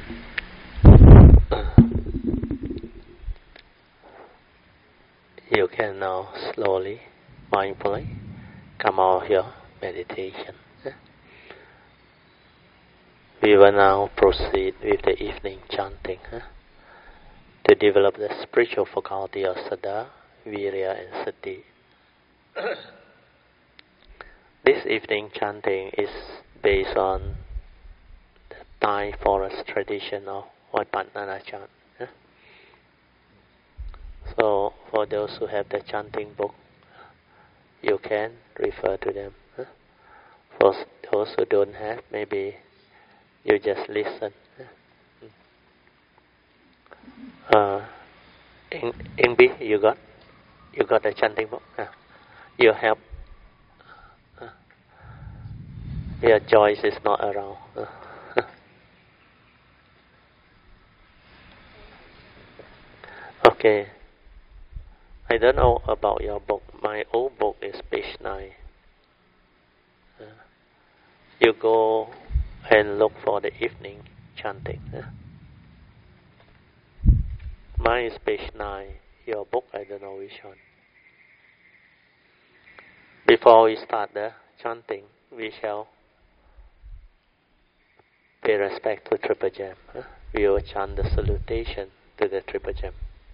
You can now slowly, mindfully come out of your meditation. We will now proceed with the evening chanting to develop the spiritual faculty of Saddha, Virya and Sati. This evening chanting is based on the Thai forest tradition of Wat Pat Nanachan. So, for those who have the chanting book, you can refer to them. For those who don't have, maybe you just listen. Ingbi, you got the chanting book. You help. Your Joyce is not around. Okay. I don't know about your book. My old book is page 9. You go and look for the evening chanting. Mine is page 9. Your book, I don't know which one. Before we start the chanting, we shall pay respect to Triple Gem. We will chant the salutation to the Triple Gem.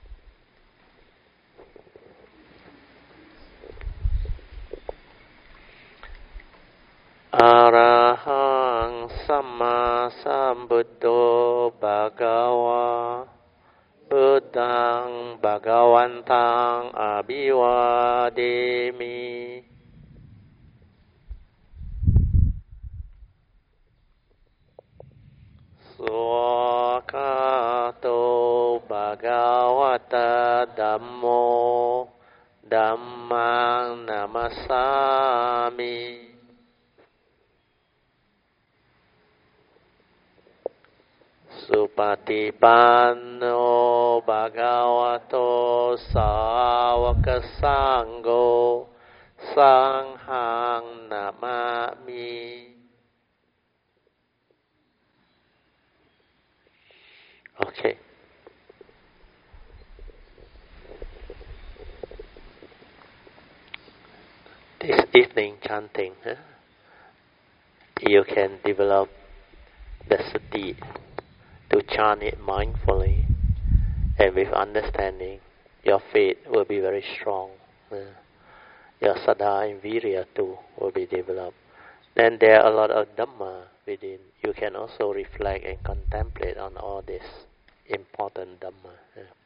Arahang Samma Sambuddho Bhagava Buddhang Bhagavantang Abhivademi. Swakato Bhagavata Dhammo Dhammang Namasami. Supatipanno Bhagavato Sāvaka Sangho Sanghang Namami. Okay. This evening chanting, you can develop the sati to chant it mindfully and with understanding. Your faith will be very strong. Your Saddha and Virya too will be developed. Then there are a lot of Dhamma within. You can also reflect and contemplate on all this important Dhamma.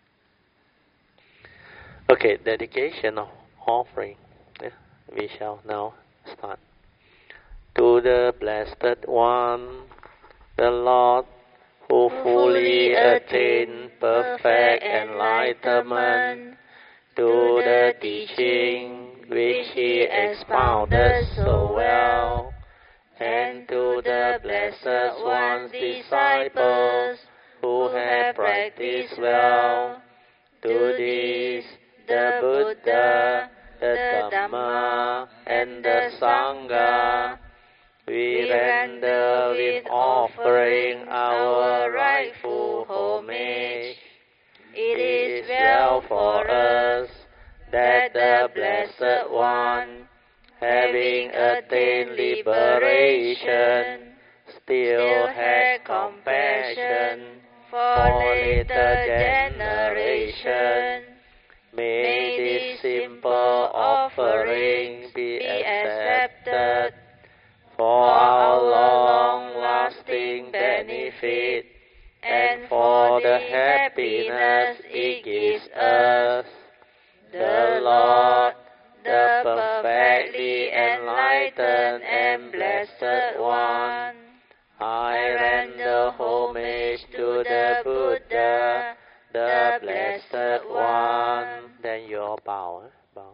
Okay, dedication of offering. We shall now start. To the Blessed One, the Lord, who fully attained perfect enlightenment, to the teaching which he expounded so well, and to the Blessed One's disciples who have practiced well, to these the Buddha, the Dhamma, and the Sangha, we render with offering our rightful homage. It is well for us that the Blessed One, having attained liberation, still had compassion for later generation. May this simple offering be accepted for our long-lasting benefit and for the happiness it gives us. The Lord, the perfectly enlightened and Blessed One, I render homage to the Buddha, the Blessed One. Then you all bow. Bow.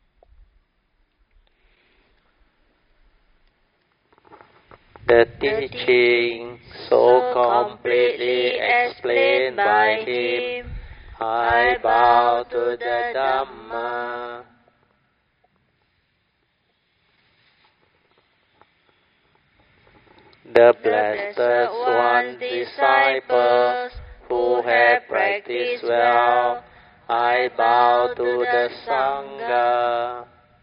The teaching so completely explained by him, I bow to the Dhamma. the Blessed One's disciples who have practiced well, I bow to the Sangha.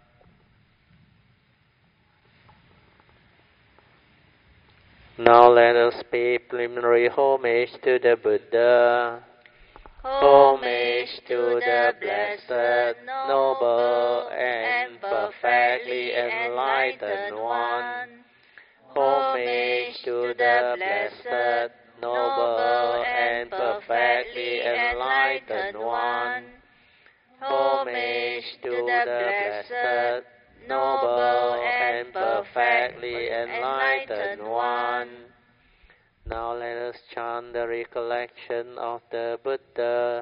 Now let us pay preliminary homage to the Buddha. Homage to the Blessed, Noble, and Perfectly Enlightened One. Homage to the Blessed, Noble, and Perfectly Enlightened One. Homage to the Blessed, Noble, and Perfectly Enlightened One. Now let us chant the recollection of the Buddha.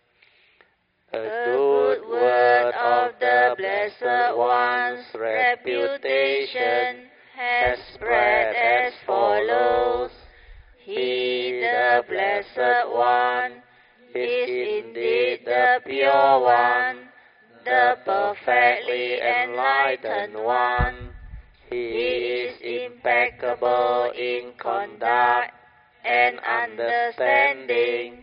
A good word of the Blessed One's reputation has spread as follows. He, the Blessed One, is indeed the Pure One, the perfectly enlightened One. He is impeccable in conduct and understanding,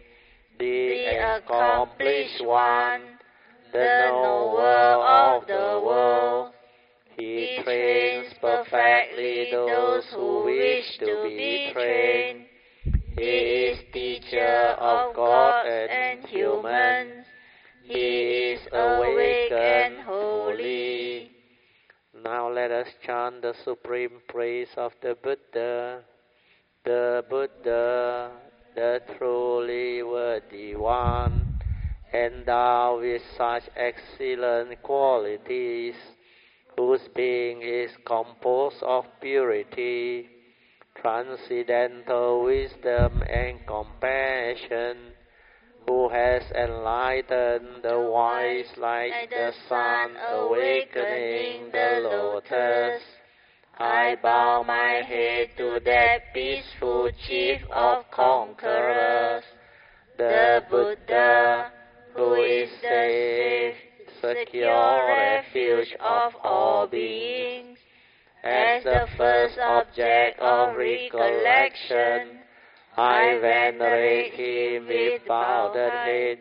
the accomplished One, the knower of the world. He trains perfectly those who wish to be trained. He is teacher of gods and humans. He is awake and holy. Now let us chant the supreme praise of the Buddha. The Buddha, the truly worthy One, endowed with such excellent qualities, whose being is composed of purity, transcendental wisdom and compassion, who has enlightened the wise like the sun awakening the lotus. I bow my head to that peaceful chief of conquerors, the Buddha, who is the safe, secure refuge of all beings. As the first object of recollection, I venerate him with bowed head.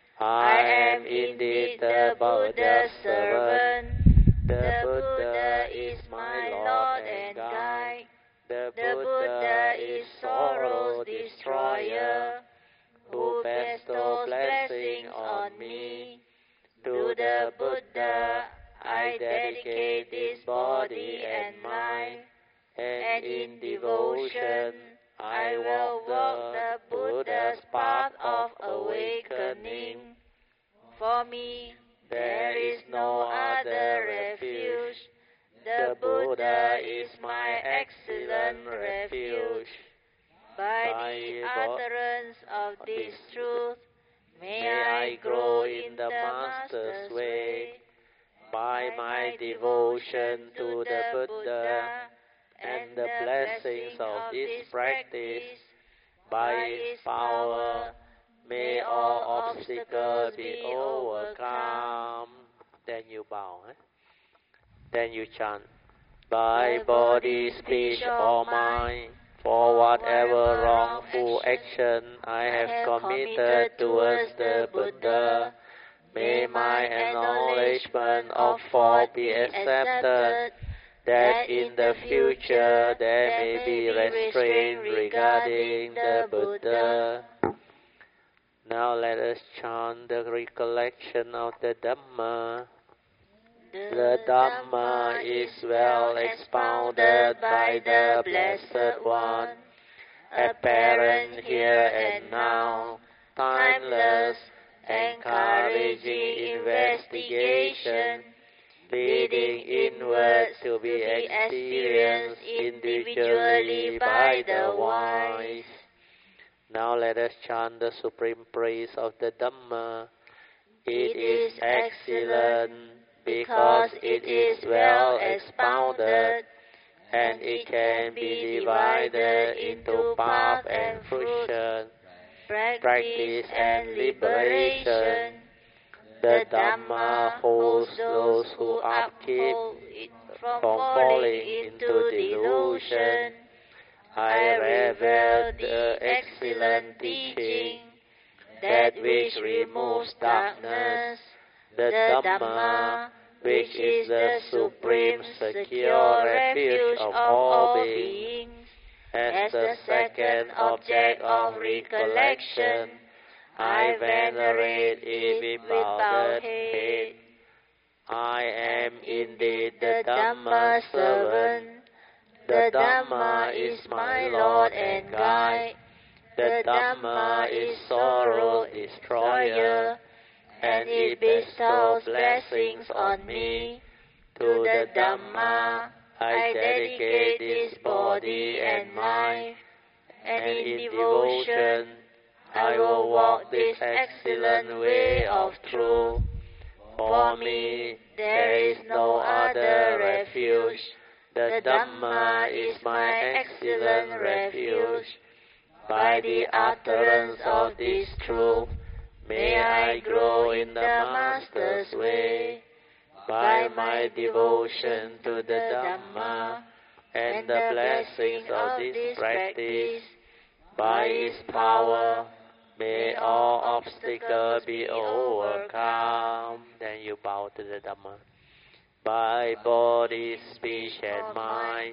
I am indeed the Buddha's servant. The Buddha is my Lord and Guide. The Buddha is sorrow's destroyer, who bestows blessing on me. To the Buddha I dedicate this body and mind, and in devotion I will walk the Buddha's path of awakening. For me, there is no other refuge. The Buddha is my excellent refuge. By the utterance of this truth, may I grow in the Master's way. By my devotion to the Buddha and the blessings of this practice, by His power, may all obstacles be overcome. Then you bow. Then you chant. By body, speech, or mind, for whatever wrongful action I have committed towards the Buddha, may my acknowledgement of fault be accepted, that in the future there may be restraint regarding the Buddha. Now let us chant the recollection of the Dhamma. The Dhamma is well expounded by the Blessed One, apparent here and now, timeless, encouraging investigation, leading inward to be experienced individually by the wise. Now let us chant the supreme praise of the Dhamma. It is excellent because it is well expounded, and it can be divided into path and fruition, practice and liberation. The Dhamma holds those who upkeep it from falling into delusion. I reveal the excellent teaching, that which removes darkness, the Dhamma, which is the supreme secure refuge of all beings, as the second object of recollection. I venerate it with bowed head. I am indeed the Dhamma servant. The Dhamma is my Lord and guide. The Dhamma is sorrow destroyer, and it bestows blessings on me. To the Dhamma I dedicate this body and mind, and in devotion I will walk this excellent way of truth. For me there is no other refuge. The Dhamma is my excellent refuge. By the utterance of this truth, may I grow in the Master's way. By my devotion to the Dhamma and the blessings of this practice, by its power, may all obstacles be overcome. Then you bow to the Dhamma. By body, speech, and mind,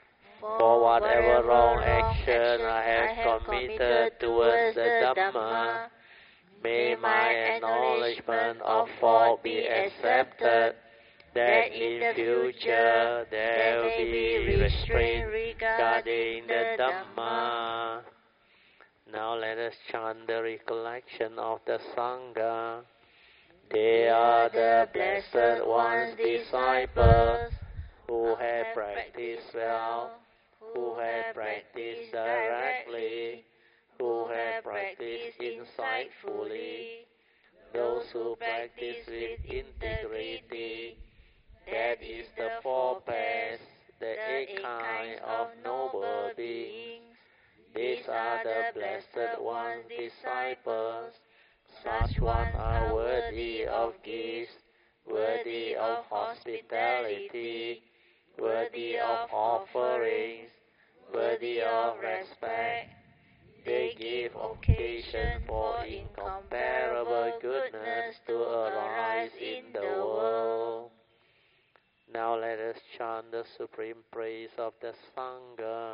for whatever wrong action I have committed towards the Dhamma, may my acknowledgement of fault be accepted, that in future there will be restraint regarding the Dhamma. Now let us chant the recollection of the Sangha. They are the Blessed One's disciples, who have practiced well, who have practiced directly, who have practiced insightfully, those who practice with integrity. That is the four paths, the eight kinds of noble beings. These are the Blessed One's disciples. Such ones are worthy of gifts, worthy of hospitality, worthy of offerings, worthy of respect. They give occasion for incomparable goodness to arise in the world. Now let us chant the supreme praise of the Sangha.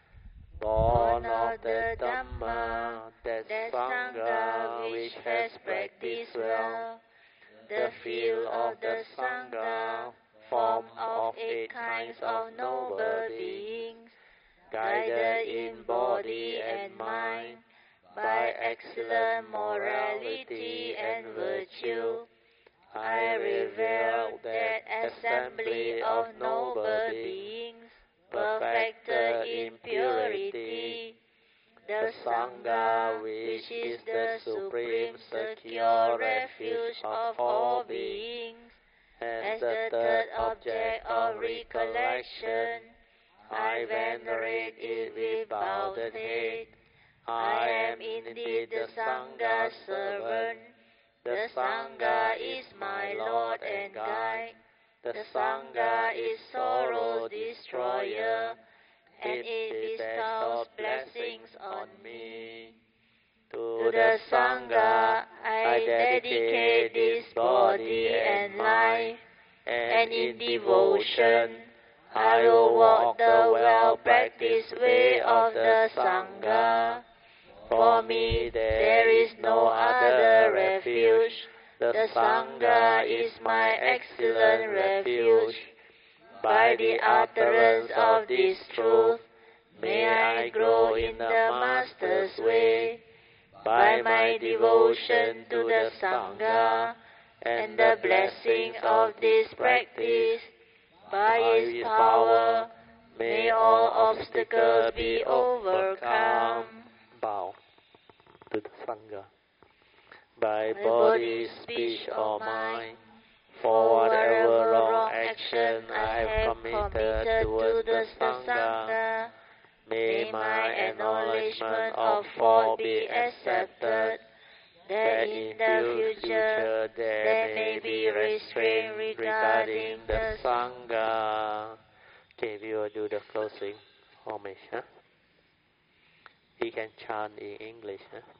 Born of the Dhamma, that Sangha which has practiced well, the field of the Sangha, formed of eight kinds of noble beings, guided in body and mind by excellent morality and virtue. I reveal that assembly of noble beings, perfected in purity, the Sangha which is the supreme secure refuge of all beings, as the third object of recollection. I venerate it with bowed head. I am indeed the Sangha's servant. The Sangha is my Lord and guide. The Sangha is sorrow destroyer, and it bestows blessings on me. To the Sangha I dedicate this body and life, and in devotion I will walk the well-practiced way of the Sangha. For me there is no other refuge. The Sangha is my excellent refuge. By the utterance of this truth, may I grow in the Master's way. By my devotion to the Sangha and the blessing of this practice, by its power, may all obstacles be overcome. Bow to the Sangha. By body, speech, or mind, for whatever wrong action I have committed towards the Sangha, may my acknowledgement of fault be accepted, that in the future there may be restraint regarding the Sangha. Okay, we will do the closing homage. we can chant in English.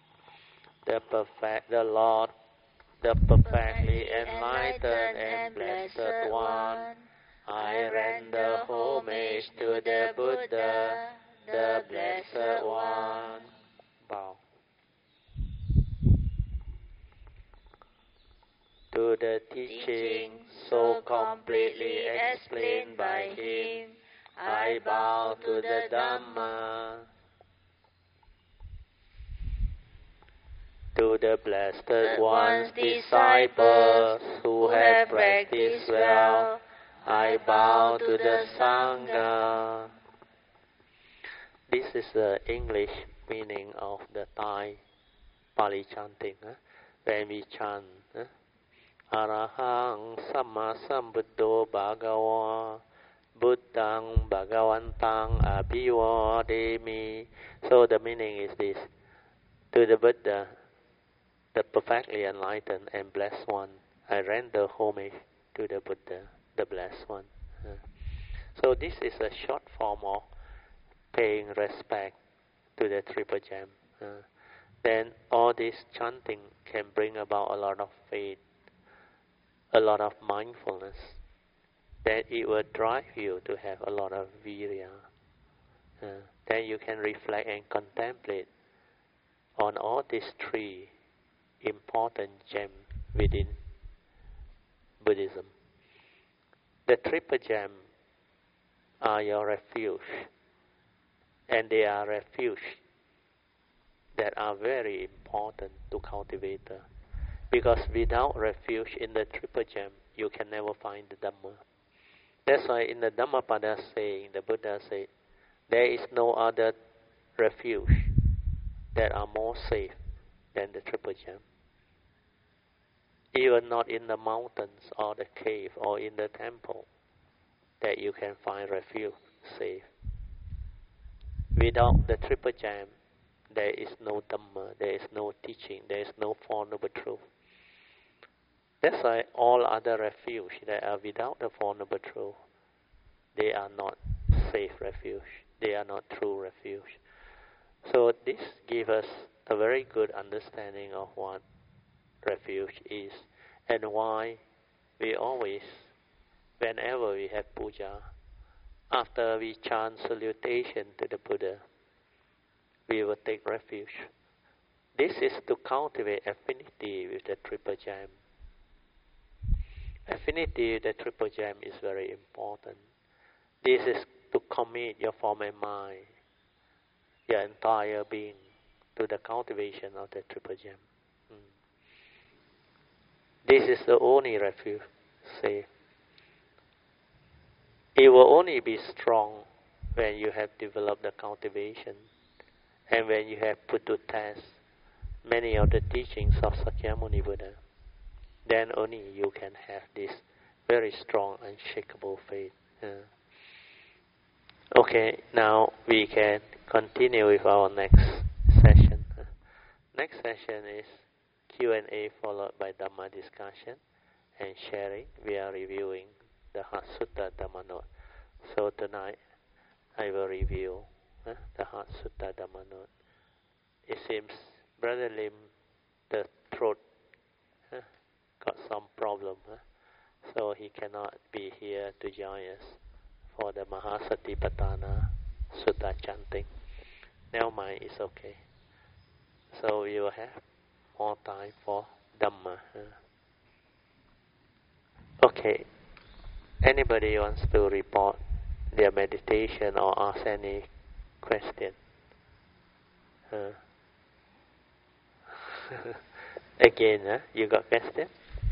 The Lord, the perfectly enlightened and blessed one. I render homage to the Buddha, the blessed one. Bow. To the teaching so completely explained by him, I bow to the Dhamma. To the blessed one's disciples who have practiced well, I bow to the Sangha. This is the English meaning of the Thai Pali chanting. When we chant, Arahang Samma Sambuddho Bhagava Buddhang Bhagavantang Abhivademi. So the meaning is this: to the Buddha, the perfectly enlightened and blessed one, I render homage to the Buddha, the blessed one. So this is a short form of paying respect to the Triple Gem. Then all this chanting can bring about a lot of faith, a lot of mindfulness. Then it will drive you to have a lot of virya. Then you can reflect and contemplate on all these three important gems within Buddhism. The Triple Gem are your refuge, and they are refuge that are very important to cultivate. Because without refuge in the Triple Gem, you can never find the Dhamma. That's why in the Dhammapada saying, the Buddha said, there is no other refuge that are more safe than the Triple Gem. Even not in the mountains or the cave or in the temple that you can find refuge safe. Without the Triple Gem, there is no Dhamma, there is no teaching, there is no Four Noble Truths. That's why all other refuge that are without the Four Noble Truths, they are not safe refuge, they are not true refuge. So this gives us a very good understanding of what refuge is, and why we always, whenever we have puja, after we chant salutation to the Buddha, we will take refuge. This is to cultivate affinity with the Triple Gem. Affinity with the Triple Gem is very important. This is to commit your form and mind, your entire being, to the cultivation of the Triple Gem. This is the only refuge, say. It will only be strong when you have developed the cultivation and when you have put to test many of the teachings of Sakyamuni Buddha. Then only you can have this very strong, unshakable faith. Okay, now we can continue with our next session. Next session is Q&A followed by Dhamma discussion and sharing. We are reviewing the Heart Sutta Dhamma Note. So tonight I will review the Heart Sutta Dhamma Note. It seems Brother Lim, the throat got some problem, so he cannot be here to join us for the Mahasatipatthana Sutta chanting. Never mind, it's okay. So we will have more time for Dhamma. Okay, anybody wants to report their meditation or ask any question? Again, you got question?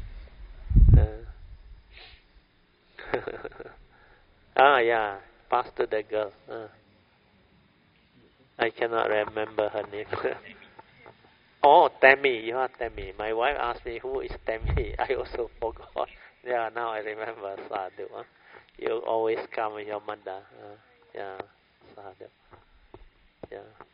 Yeah, pass to the girl. I cannot remember her name. Oh, Tammy, you are Tammy. My wife asked me who is Tammy. I also forgot. Yeah, now I remember. Sadhu. You always come with your mother. Yeah, Sadhu. Yeah.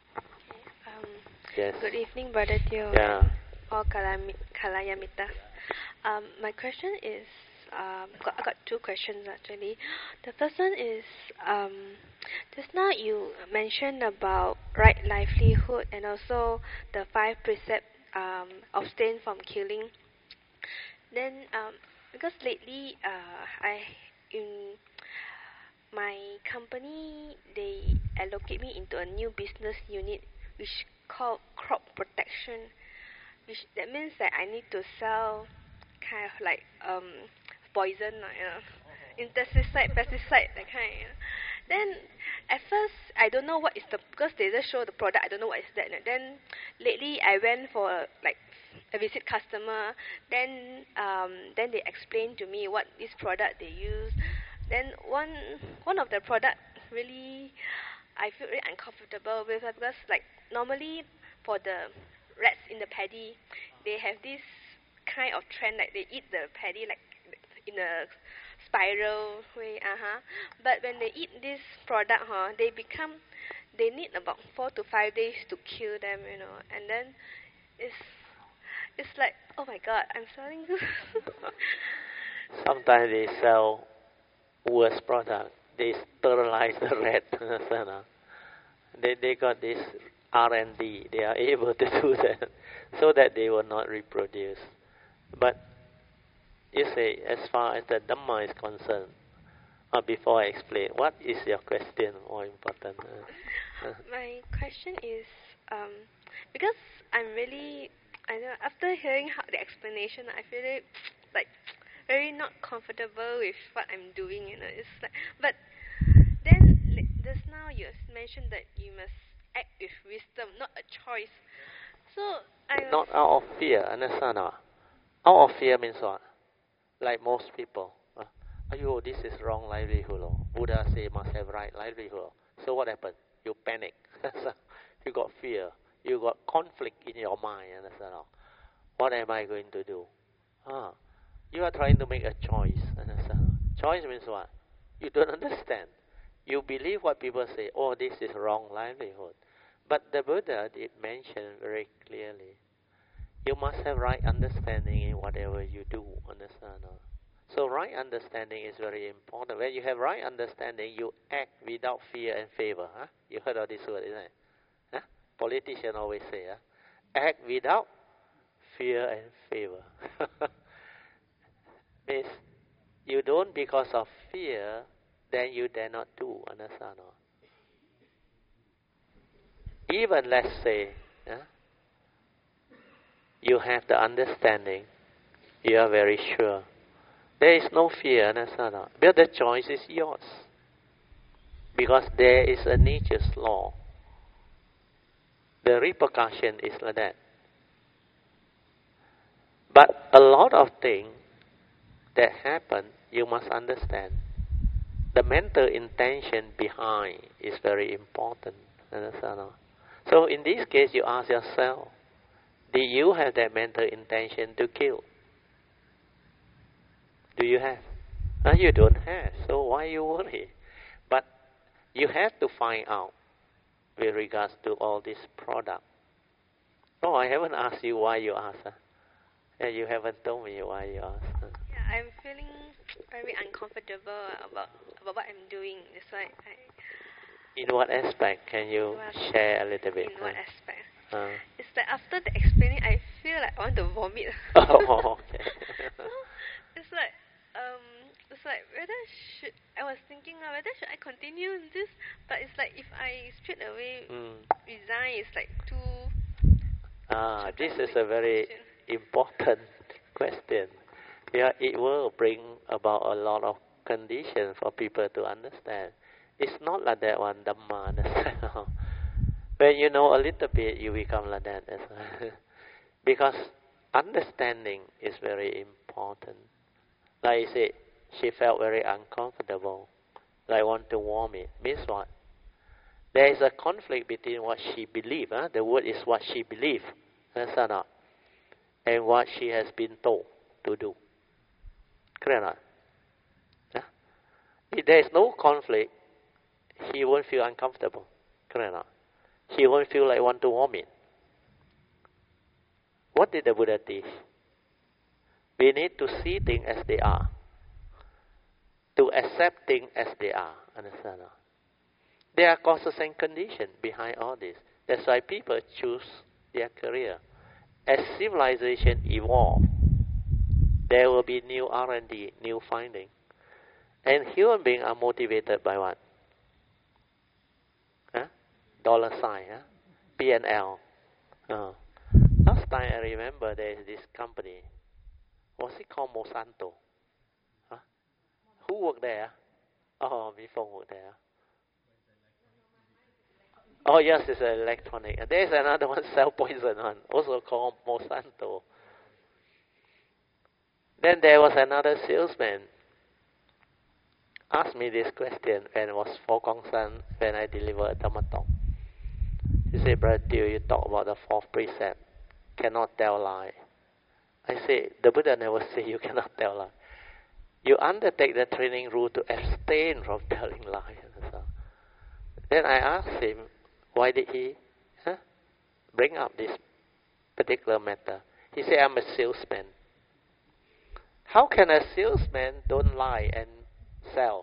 Yes. Good evening, Brother Teo. Yeah. Or Kalayamita. My question is I got two questions actually. The first one is just now you mentioned about right livelihood and also the five precepts abstain from killing. Then because lately I in my company they allocate me into a new business unit which called crop protection, which that means that I need to sell kind of like poison, insecticide, pesticide, that kind. Then at first I don't know what is the, because they just show the product, I don't know what is that. Then lately I went for like a visit customer. Then they explained to me what this product they use. Then one of the product really I feel really uncomfortable with it, because like normally for the rats in the paddy, they have this kind of trend like they eat the paddy like in a spiral way, but when they eat this product, they need about 4 to 5 days to kill them, and then it's it's like, oh my god, I'm selling this. Sometimes they sell worse product. They sterilize the rat. Understand? They got this R&D. They are able to do that so that they will not reproduce. But you say, as far as the Dhamma is concerned, before I explain, what is your question more important? My question is, because I'm really, I know, after hearing the explanation, I feel it, like very not comfortable with what I'm doing. It's like, but then just now you mentioned that you must act with wisdom, not a choice. So I was not out of fear, understand? Out of fear means what? Like most people, this is wrong livelihood. Buddha say must have right livelihood. So what happened? You panic. You got fear. You got conflict in your mind. Understand? What am I going to do? You are trying to make a choice. Understand? Choice means what? You don't understand. You believe what people say. Oh, this is wrong livelihood. But the Buddha did mention very clearly, you must have right understanding in whatever you do. Understand? So right understanding is very important. When you have right understanding, you act without fear and favor. You heard of this word, isn't it? Politicians always say, act without fear and favor. Means you don't because of fear, then you dare not do. Understand? Even let's say, you have the understanding, you are very sure. There is no fear, understand? But the choice is yours. Because there is a nature's law. The repercussion is like that. But a lot of things that happen, you must understand. The mental intention behind is very important. Understand? So in this case, you ask yourself, did you have that mental intention to kill? Do you have? You don't have, so why you worry? But you have to find out with regards to all this product. Oh, I haven't asked you why you asked. You haven't told me why you asked. Yeah, I'm feeling very uncomfortable about what I'm doing. That's why In what aspect can you share a little bit? In what aspect? It's like after the explaining, I feel like I want to vomit. Oh, okay. It's like whether I was thinking whether should I continue this, but it's like if I straight away resign, it's like too. This is a very important question. Yeah, it will bring about a lot of conditions for people to understand. It's not like that one Dhamma, understand? When you know a little bit, you become like that as well. Because understanding is very important. Like I said, she felt very uncomfortable, like want to vomit. Means what? There is a conflict between what she believes. The word is what she believes, understand not? And what she has been told to do. Correct or not? If there is no conflict, she won't feel uncomfortable. Correct or not? She won't feel like want to vomit. What did the Buddha teach? We need to see things as they are. to accept things as they are. Understand? There are causes and conditions behind all this. That's why people choose their career. As civilization evolve, there will be new R&D, new finding. And human beings are motivated by what? Dollar sign, P&L. Last time I remember there is this company. Was it called Monsanto? Who worked there? Oh, Mifong worked there. Oh, yes, it's an electronic. And there's another one, cell poison one, also called Monsanto. Then there was another salesman asked me this question when it was for Gongsan, when I delivered Dhamma talk. He said, Brother Teo, you talk about the fourth precept, cannot tell lie. I say, the Buddha never say you cannot tell lie. You undertake the training rule to abstain from telling lies. Then I asked him, why did he bring up this particular matter? He said, I'm a salesman. How can a salesman don't lie and sell?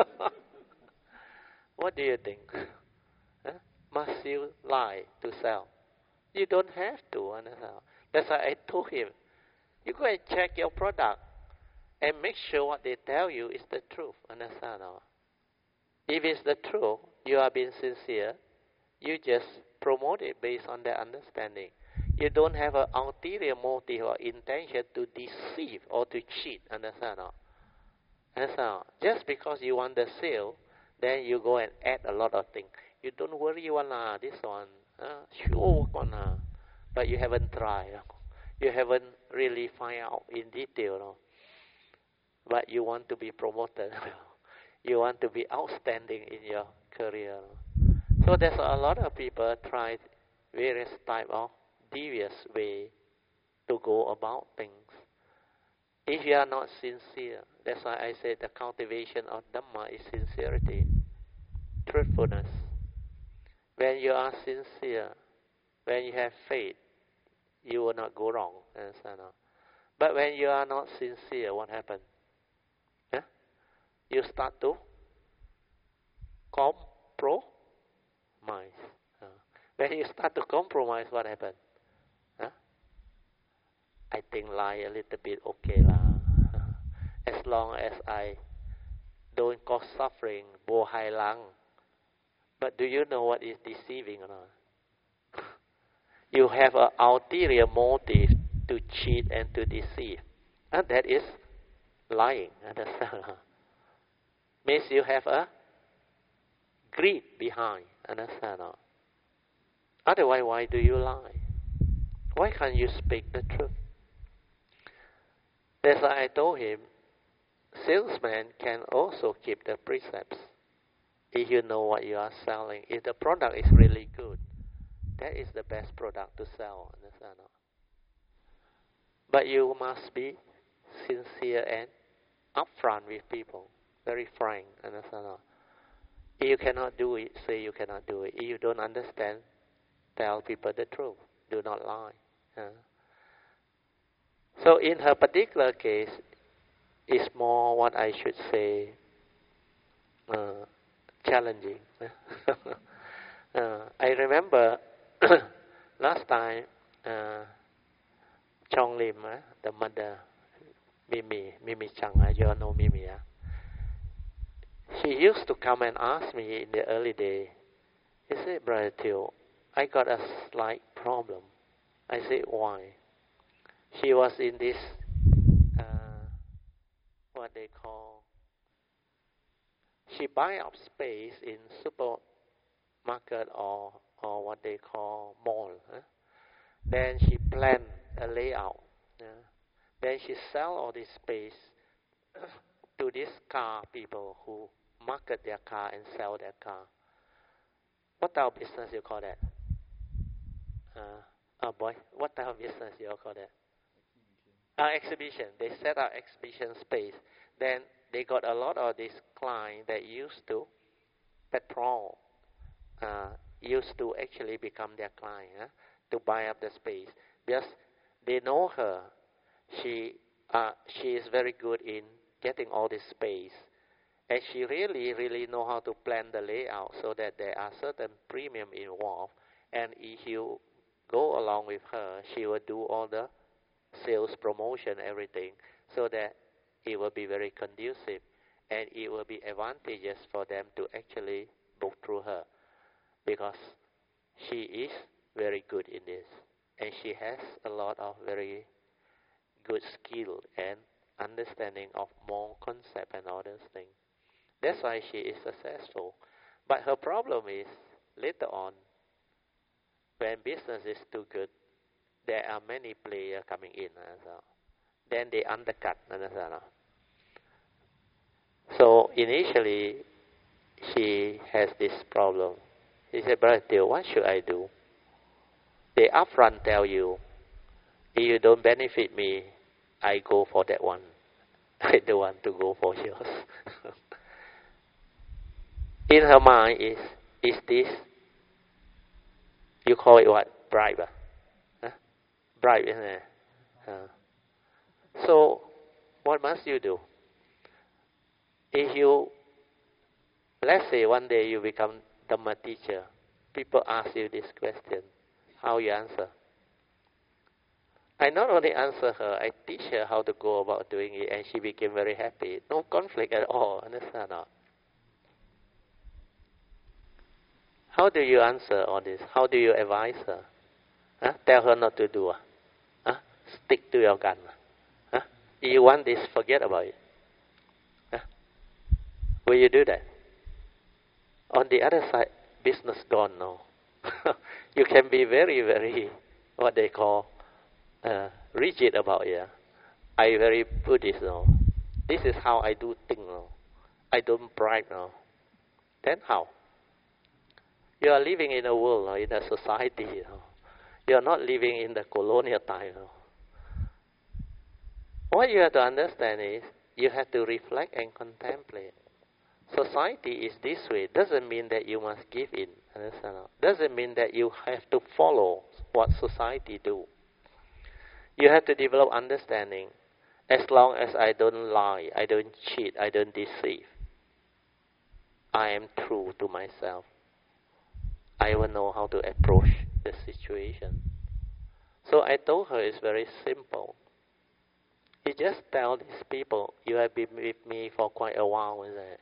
What do you think? Must you lie to sell? You don't have to. That's why I told him, you go and check your product and make sure what they tell you is the truth. Understand? If it's the truth, you are being sincere. You just promote it based on their understanding. You don't have an ulterior motive or intention to deceive or to cheat. Understand? Understand? Just because you want the sale, then you go and add a lot of things. You don't worry one this one. Sure one but you haven't tried. You haven't really find out in detail. But you want to be promoted. You want to be outstanding in your career. So there's a lot of people try various type of devious way to go about things. If you are not sincere, that's why I say the cultivation of Dhamma is sincerity, truthfulness. When you are sincere, when you have faith, you will not go wrong. But when you are not sincere, what happens? You start to compromise. When you start to compromise, what happens? I think lie a little bit okay lah. As long as I don't cause suffering, bo hai lang. But do you know what is deceiving or not? You have an ulterior motive to cheat and to deceive. And that is lying. Understand? Means you have a greed behind. Understand? Otherwise, why do you lie? Why can't you speak the truth? That's why I told him, salesmen can also keep the precepts. If you know what you are selling, if the product is really good, that is the best product to sell. Understand? But you must be sincere and upfront with people, very frank. Understand? If you cannot do it, say you cannot do it. If you don't understand, tell people the truth. Do not lie. So in her particular case, it's more what I should say challenging. I remember last time Chong Lim, the mother, Mimi Chang, you all know Mimi. She used to come and ask me in the early day. He said, Brother Teo, I got a slight problem. I said, why? She was in this, what they call, she buy up space in supermarket or what they call mall. Then she plan a layout. Then she sell all this space to these car people who market their car and sell their car. What type of business you call that? What type of business you all call that? Exhibition. They set up exhibition space. Then they got a lot of these clients that used to patrol, used to actually become their client to buy up the space because they know her. She is very good in getting all this space. And she really know how to plan the layout so that there are certain premium involved. And if you go along with her, she will do all the sales promotion, everything, so that it will be very conducive and it will be advantageous for them to actually book through her, because she is very good in this and she has a lot of very good skill and understanding of more concept and all those things. That's why she is successful. But her problem is later on, when business is too good, there are many players coming in. So then they undercut. So initially, she has this problem. She said, Brother Teoh, what should I do? They upfront tell you, if you don't benefit me, I go for that one. I don't want to go for yours. In her mind is this, you call it what? Bribe. Huh? Bribe, isn't it? So, what must you do? If you, let's say one day you become Dhamma teacher, people ask you this question, how you answer? I not only answer her, I teach her how to go about doing it, and she became very happy. No conflict at all, understand or not? How do you answer all this? How do you advise her? Huh? Tell her not to do. Huh? Stick to your gun. Huh? If you want this, forget about it. Huh? Will you do that? On the other side, business gone now. You can be very, what they call, rigid about it. I very Buddhist now. This is how I do things now. I don't bribe now. Then how? You are living in a world, in a society. You are not living in the colonial time. What you have to understand is, you have to reflect and contemplate. Society is this way. Doesn't mean that you must give in. Understand? Doesn't mean that you have to follow what society do. You have to develop understanding. As long as I don't lie, I don't cheat, I don't deceive, I am true to myself, I will know how to approach the situation. So I told her it's very simple. You just tell these people, you have been with me for quite a while, isn't it?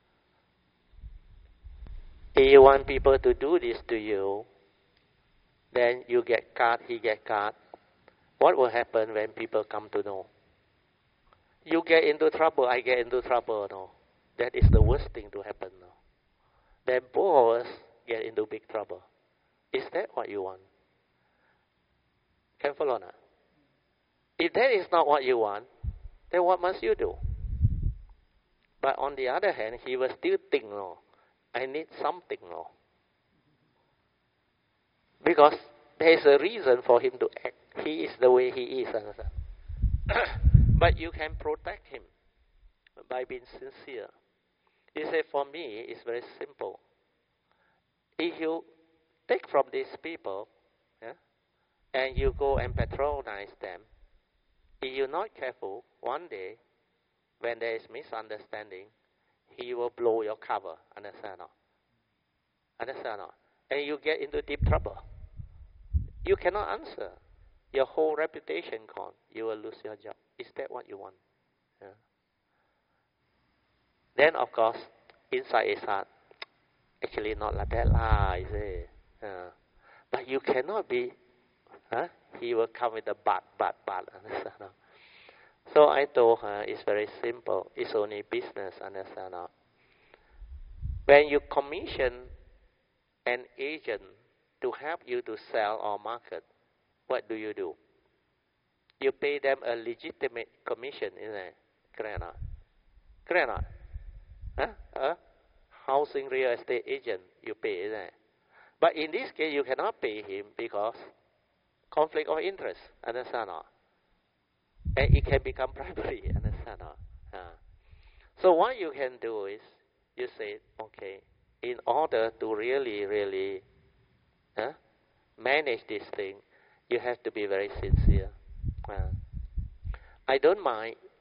If you want people to do this to you, then you get caught, he get caught. What will happen when people come to know? You get into trouble, I get into trouble, no? That is the worst thing to happen, no? Then both of us get into big trouble. Is that what you want? Can follow now? If that is not what you want, then what must you do? But on the other hand, he will still think, no, I need something, no. Because there is a reason for him to act. He is the way he is, understand? But you can protect him by being sincere. He said, for me, it's very simple. If you take from these people, yeah, and you go and patronize them, if you're not careful, one day, when there is misunderstanding, he will blow your cover. Understand or not? Understand or not? And you get into deep trouble. You cannot answer. Your whole reputation gone. You will lose your job. Is that what you want? Yeah. Then, of course, inside his heart, actually not like that lah, you see. But you cannot be, he will come with a but, understand or not? So I told her, it's very simple. It's only business, understand or not? When you commission an agent to help you to sell or market, what do? You pay them a legitimate commission, isn't it? Correct or not? Correct or not? A housing real estate agent, you pay, isn't it? But in this case, you cannot pay him because conflict of interest, understand or not? And it can become bribery, understand or not? So what you can do is, you say, okay, in order to really manage this thing, you have to be very sincere. I don't mind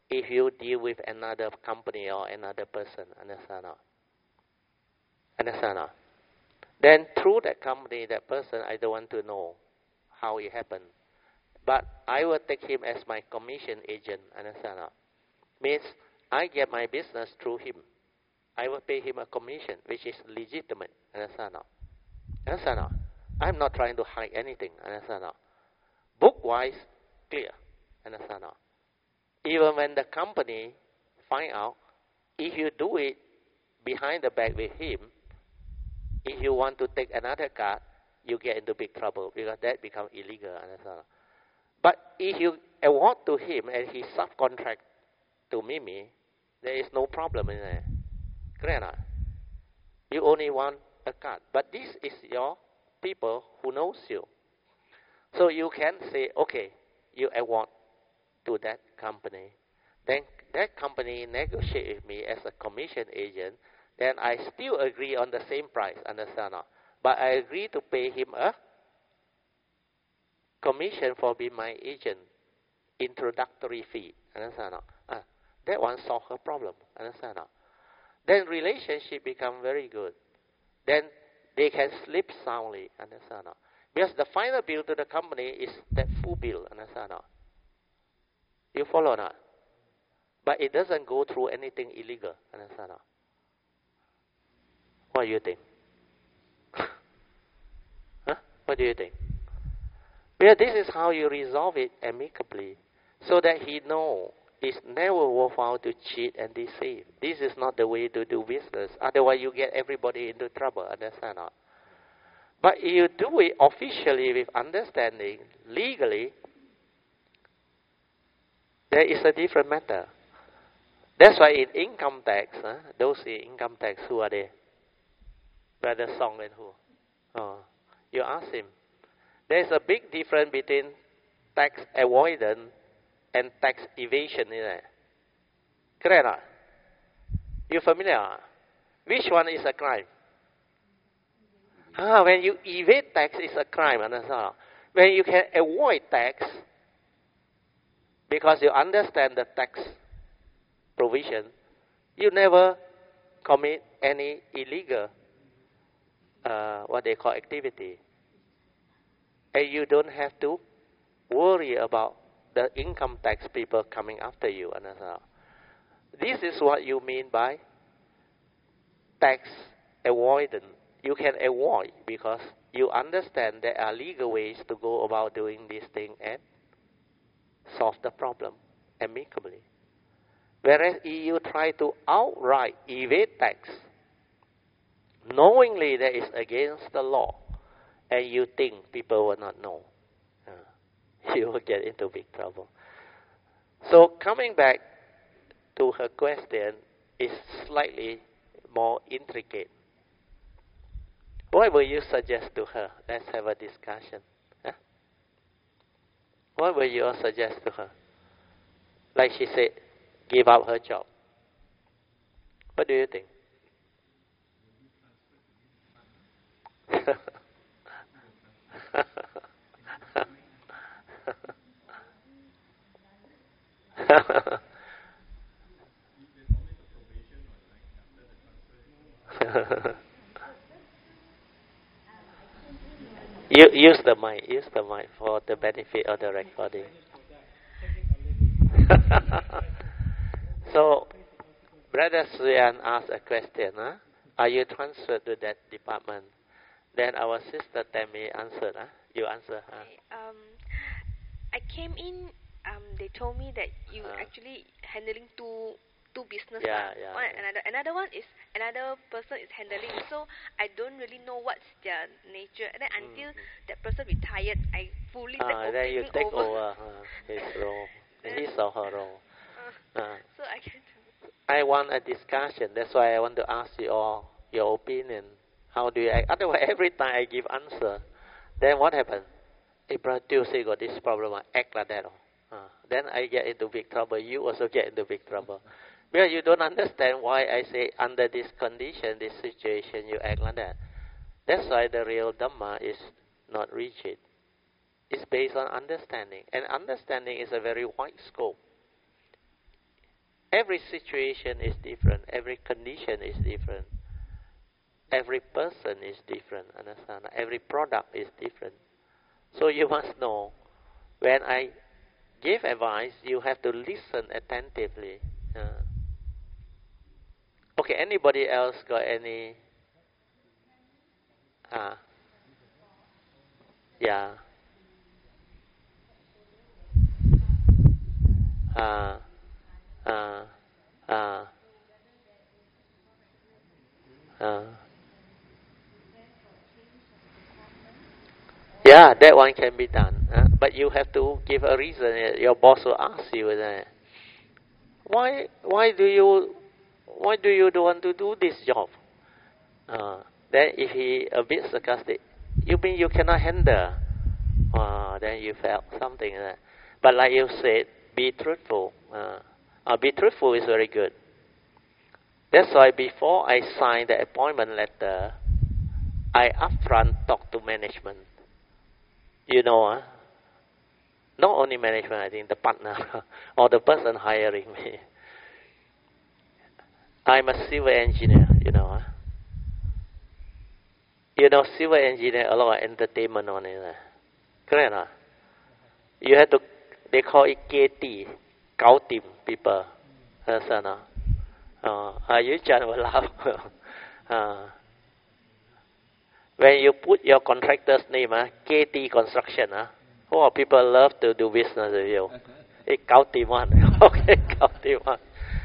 if you deal with another company or another person. Understand or not? Understand or not? Then through that company, that person, I don't want to know how it happened. But I will take him as my commission agent. Understand or not? Means I get my business through him. I will pay him a commission, which is legitimate. Understand or not? Understand or not? I'm not trying to hide anything. Understand or not? Book-wise, clear. Understand or not? Even when the company find out, if you do it behind the back with him, if you want to take another card, you get into big trouble because that becomes illegal. Understand? But if you award to him and he subcontract to Mimi, there is no problem in there. Clear or not? You only want a card. But this is your people who knows you. So you can say, okay, you award to that company. Then that company negotiate with me as a commission agent. Then I still agree on the same price, understand or not? But I agree to pay him a commission for being my agent, introductory fee, understand or not? That one solve her problem, understand or not? Then relationship become very good. Then they can sleep soundly, understand or not? Because the final bill to the company is that full bill, understand or not? You follow or not? But it doesn't go through anything illegal, understand or not? What do you think? Huh? What do you think? Well, this is how you resolve it amicably, so that he knows it's never worthwhile to cheat and deceive. This is not the way to do business. Otherwise, you get everybody into trouble. Understand or not? But if you do it officially with understanding, legally, there is a different matter. That's why in income tax, those in income tax, who are they? Brother Song and who? Oh, you ask him. There's a big difference between tax avoidance and tax evasion, isn't it? Correct or not? You familiar? Which one is a crime? When you evade tax, it's a crime. Understand? When you can avoid tax because you understand the tax provision, you never commit any illegal what they call activity. And you don't have to worry about the income tax people coming after you. Understand? This is what you mean by tax avoidance. You can avoid because you understand there are legal ways to go about doing this thing and solve the problem amicably. Whereas if you try to outright evade tax, knowingly that is against the law, and you think people will not know, you will get into big trouble. So coming back to her question is slightly more intricate. What will you suggest to her? Let's have a discussion. What will you suggest to her? Like she said, give up her job. What do you think? Use the mic for the benefit of the recording. So, Brother Suyan asked a question, are you transferred to that department? Then our sister Tammy answered, you answer. I came in, they told me that you actually handling two business. Another one is another person is handling. So I don't really know what's their nature. And then until that person retired, I fully then you take over his role, his or her role. So I can. I want a discussion. That's why I want to ask you all your opinion. How do you act? Otherwise, every time I give answer, then what happens? Hey, brother Tuesday got this problem. I act like that. Then I get into big trouble. You also get into big trouble. Because you don't understand why I say under this condition, this situation, you act like that. That's why the real Dhamma is not rigid. It's based on understanding. And understanding is a very wide scope. Every situation is different. Every condition is different. Every person is different. Understand? Every product is different. So you must know, when I give advice, you have to listen attentively. Okay, anybody else got any? Yeah. Uh, uh, uh, uh. Yeah, that one can be done. But you have to give a reason. Your boss will ask you, why do you don't want to do this job? Then if he a bit sarcastic, you mean you cannot handle? Then you felt something like that. But like you said, be truthful. Be truthful is very good. That's why before I sign the appointment letter, I upfront talk to management. Not only management, I think the partner or the person hiring me. I'm a civil engineer, civil engineer, a lot of entertainment on it. Correct? You have to, they call it KT, Cao Tim people. Understand? You just will laugh. When you put your contractor's name, KT Construction, people love to do business with you. It's Cao Tim one. Okay, Cao Tim one.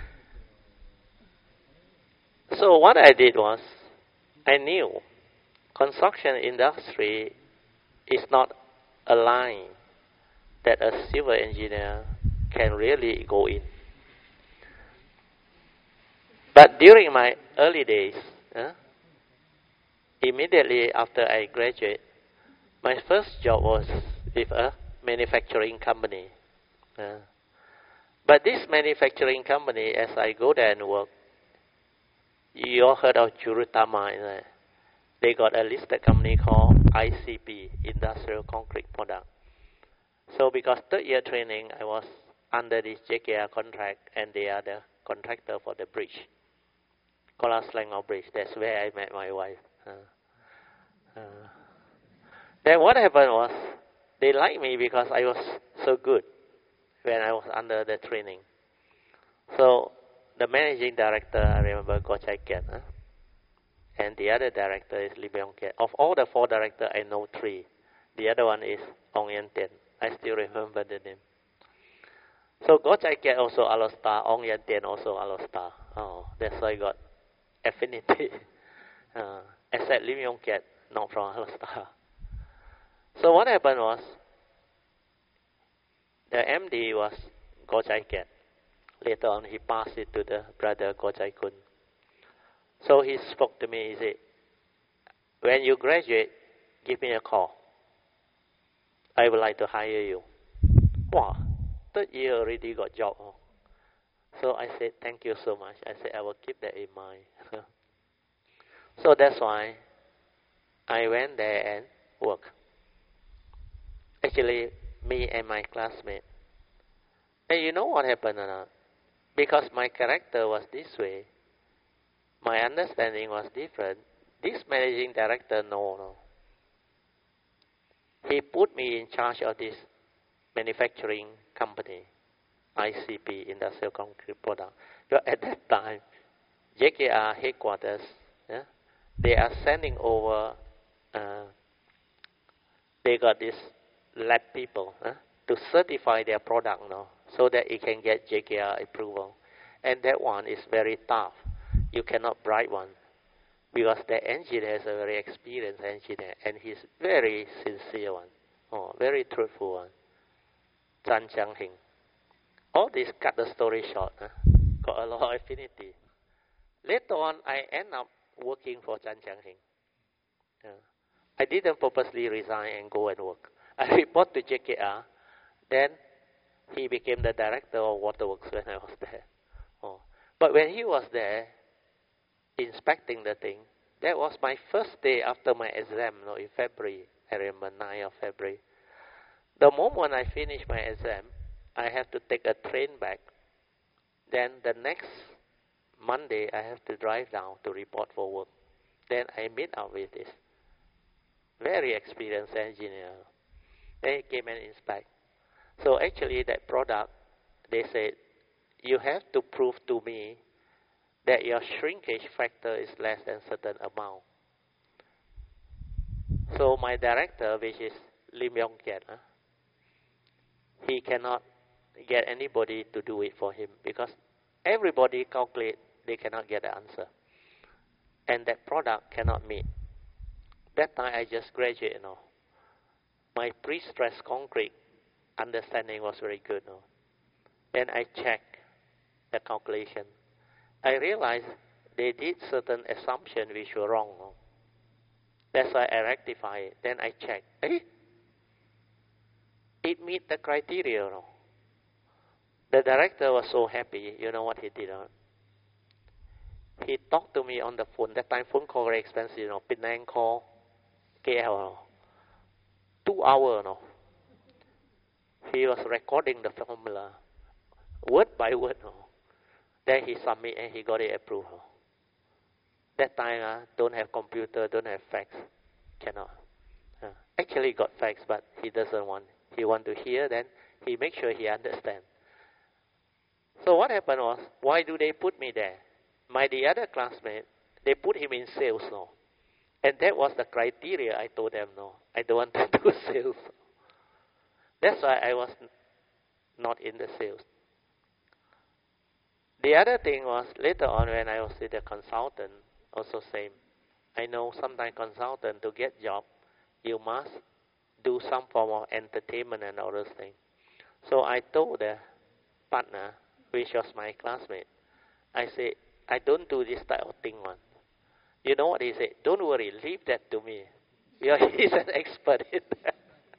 So what I did was, I knew construction industry is not a line that a civil engineer can really go in. But during my early days, immediately after I graduated, my first job was with a manufacturing company. But this manufacturing company, as I go there and work, you all heard of Jurutama. They got a listed company called ICP, Industrial Concrete Product. So because third year training, I was under this JKR contract, and they are the contractor for the bridge, Kuala Selangor Bridge. That's where I met my wife. Then what happened was, they liked me because I was so good when I was under the training. So the managing director, I remember, Goh Chai Kiat, and the other director is Lim Yong Kiat. Of all the 4 directors, I know 3. The other one is Ong Yan Tien. I still remember the name. So Goh Chai Kiat also Alostar, Ong Yan Tien also Alostar. That's why I got affinity. Except Lim Yong Kiat, not from Alostar. So what happened was, the MD was Goh Chai Kiat. Later on, he passed it to the brother Goh Chai Kun. So he spoke to me. He said, when you graduate, give me a call. I would like to hire you. Wow, third year already got job. So I said, thank you so much. I said, I will keep that in mind. So that's why I went there and worked. Actually, me and my classmate. And you know what happened or not? Because my character was this way, my understanding was different. This managing director, no. He put me in charge of this manufacturing company, ICP, Industrial Concrete Product. Because at that time, JKR headquarters, they are sending over, they got this lab people to certify their product so that it can get JKR approval. And that one is very tough. You cannot bribe one, because the engineer is a very experienced engineer, and he's very sincere one, very truthful one. Chan Chiang Hing. All this, cut the story short, got a lot of affinity. Later on, I end up working for Chan Chiang Hing. I didn't purposely resign and go and work. I report to JKR, then he became the director of Waterworks when I was there. But when he was there, inspecting the thing, that was my first day after my exam, in February. I remember 9th of February. The moment I finished my exam, I have to take a train back Then the next Monday, I have to drive down to report for work. Then I meet up with this very experienced engineer. They came and inspect. So actually that product, they said, you have to prove to me that your shrinkage factor is less than certain amount. So my director, which is Lim Yong-kiat, he cannot get anybody to do it for him because everybody calculate they cannot get the answer. And that product cannot meet. That time I just graduated, My pre-stressed concrete understanding was very good, Then I checked the calculation. I realized they did certain assumptions which were wrong. That's why I rectified it. Then I checked. It meet the criteria. The director was so happy. You know what he did? He talked to me on the phone. That time phone call very expensive. Penang call, KL. 2 hours. He was recording the formula, word by word. Then he submit and he got it approved. That time, don't have computer, don't have fax, cannot. Actually got fax, but he doesn't want. He want to hear, then he make sure he understand. So what happened was, why do they put me there? The other classmate, they put him in sales, And that was the criteria. I told them, I don't want to do sales. That's why I was not in the sales. The other thing was, later on when I was with a consultant, also same. I know sometimes consultant, to get job, you must do some form of entertainment and all those things. So I told the partner, which was my classmate, I said, I don't do this type of thing, one. You know what he said? Don't worry, leave that to me. He's an expert in that.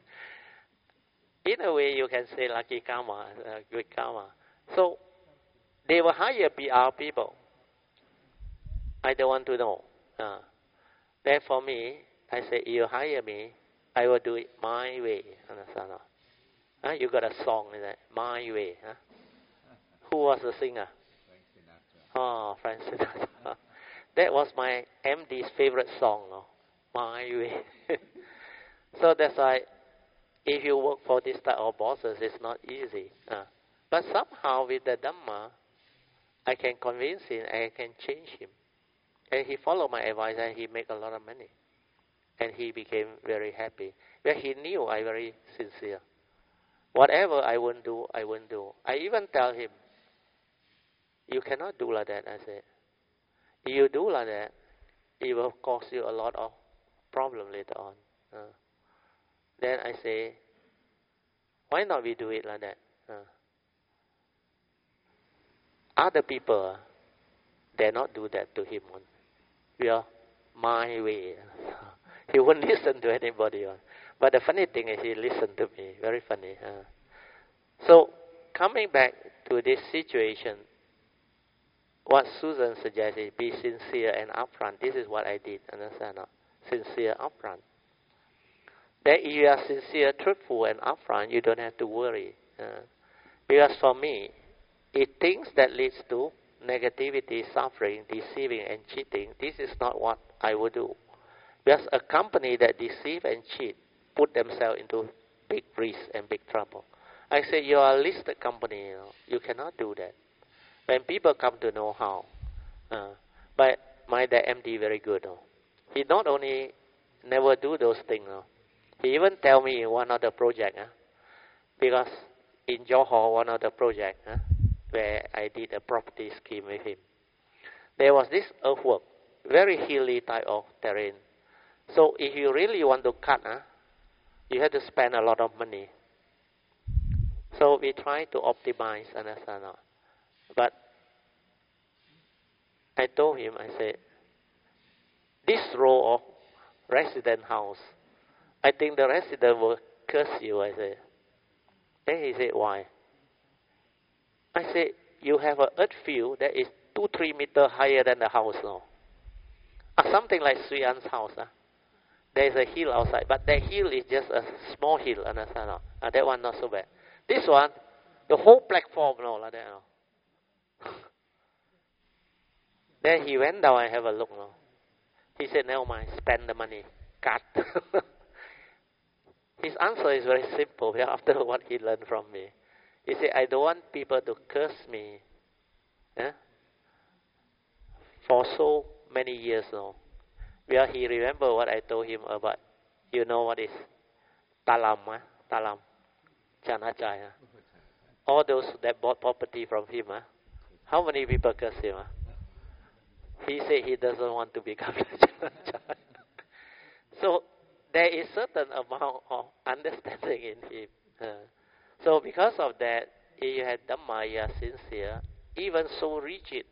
In a way, you can say lucky karma, good karma. So they will hire PR people. I don't want to know. Then for me, I say, you hire me, I will do it my way. Understand? You got a song, is that? My way. Who was the singer? Frank Sinatra. That was my MD's favorite song. My way. So that's why, if you work for this type of bosses, it's not easy. But somehow with the Dhamma, I can convince him, I can change him. And he followed my advice and he made a lot of money. And he became very happy. Well, he knew I very sincere. Whatever I won't do, I won't do. I even tell him, you cannot do like that, I said. If you do like that, it will cause you a lot of problem later on. Then I say, why not we do it like that? Other people, they not do that to him. We are my way. He won't listen to anybody. But the funny thing is, he listened to me. Very funny. So, coming back to this situation, what Susan suggested, be sincere and upfront. This is what I did. Understand? Sincere, upfront. That if you are sincere, truthful, and upfront, you don't have to worry. Because for me, things that leads to negativity, suffering, deceiving, and cheating, this is not what I would do. Because a company that deceive and cheat put themselves into big risk and big trouble. I say, you are a listed company, you cannot do that. When people come to know how. But the MD very good. He not only never do those things, he even tell me in one of the project, because in Johor, one of the project, where I did a property scheme with him, there was this earthwork, very hilly type of terrain. So if you really want to cut, you have to spend a lot of money. So we try to optimize, understand? But I told him, I said, this row of resident house, I think the resident will curse you, I said. Then he said, why? I said, you have an earth field that is 2-3 meters higher than the house now. Something like Sui An's house. There is a hill outside, but that hill is just a small hill, understand? That one not so bad. This one, the whole platform, like that. Then he went down and have a look. No? He said, never mind, spend the money. Cut. His answer is very simple after what he learned from me. He said, I don't want people to curse me for so many years now. Well, he remembered what I told him about, you know what is Talam, Talam, Chanachai. All those that bought property from him. How many people curse him? He said he doesn't want to become Chanachai. So there is certain amount of understanding in him. So because of that, if you had Dhamma, you are sincere, even so rigid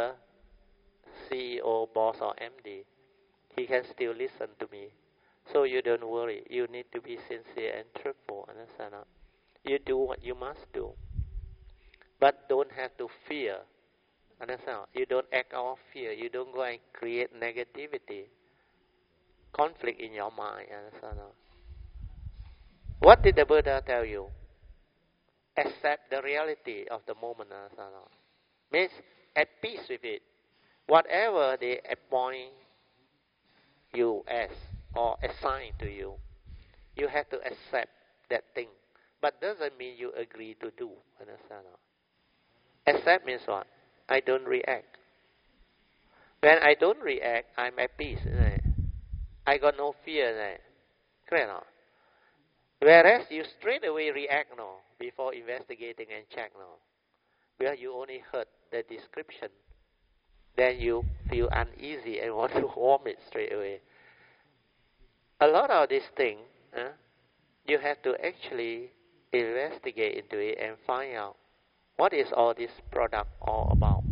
CEO, boss or MD, he can still listen to me. So you don't worry. You need to be sincere and truthful. Understand? You do what you must do. But don't have to fear. Understand? You don't act out of fear. You don't go and create negativity, conflict in your mind. Understand? What did the Buddha tell you? Accept the reality of the moment. Means at peace with it. Whatever they appoint you as or assign to you, you have to accept that thing. But doesn't mean you agree to do. Understand? Accept means what? I don't react. When I don't react, I'm at peace. I got no fear. Correct? Whereas you straight away react before investigating and check where you only heard the description, then you feel uneasy and want to vomit straight away. A lot of these things, you have to actually investigate into it and find out what is all this product all about.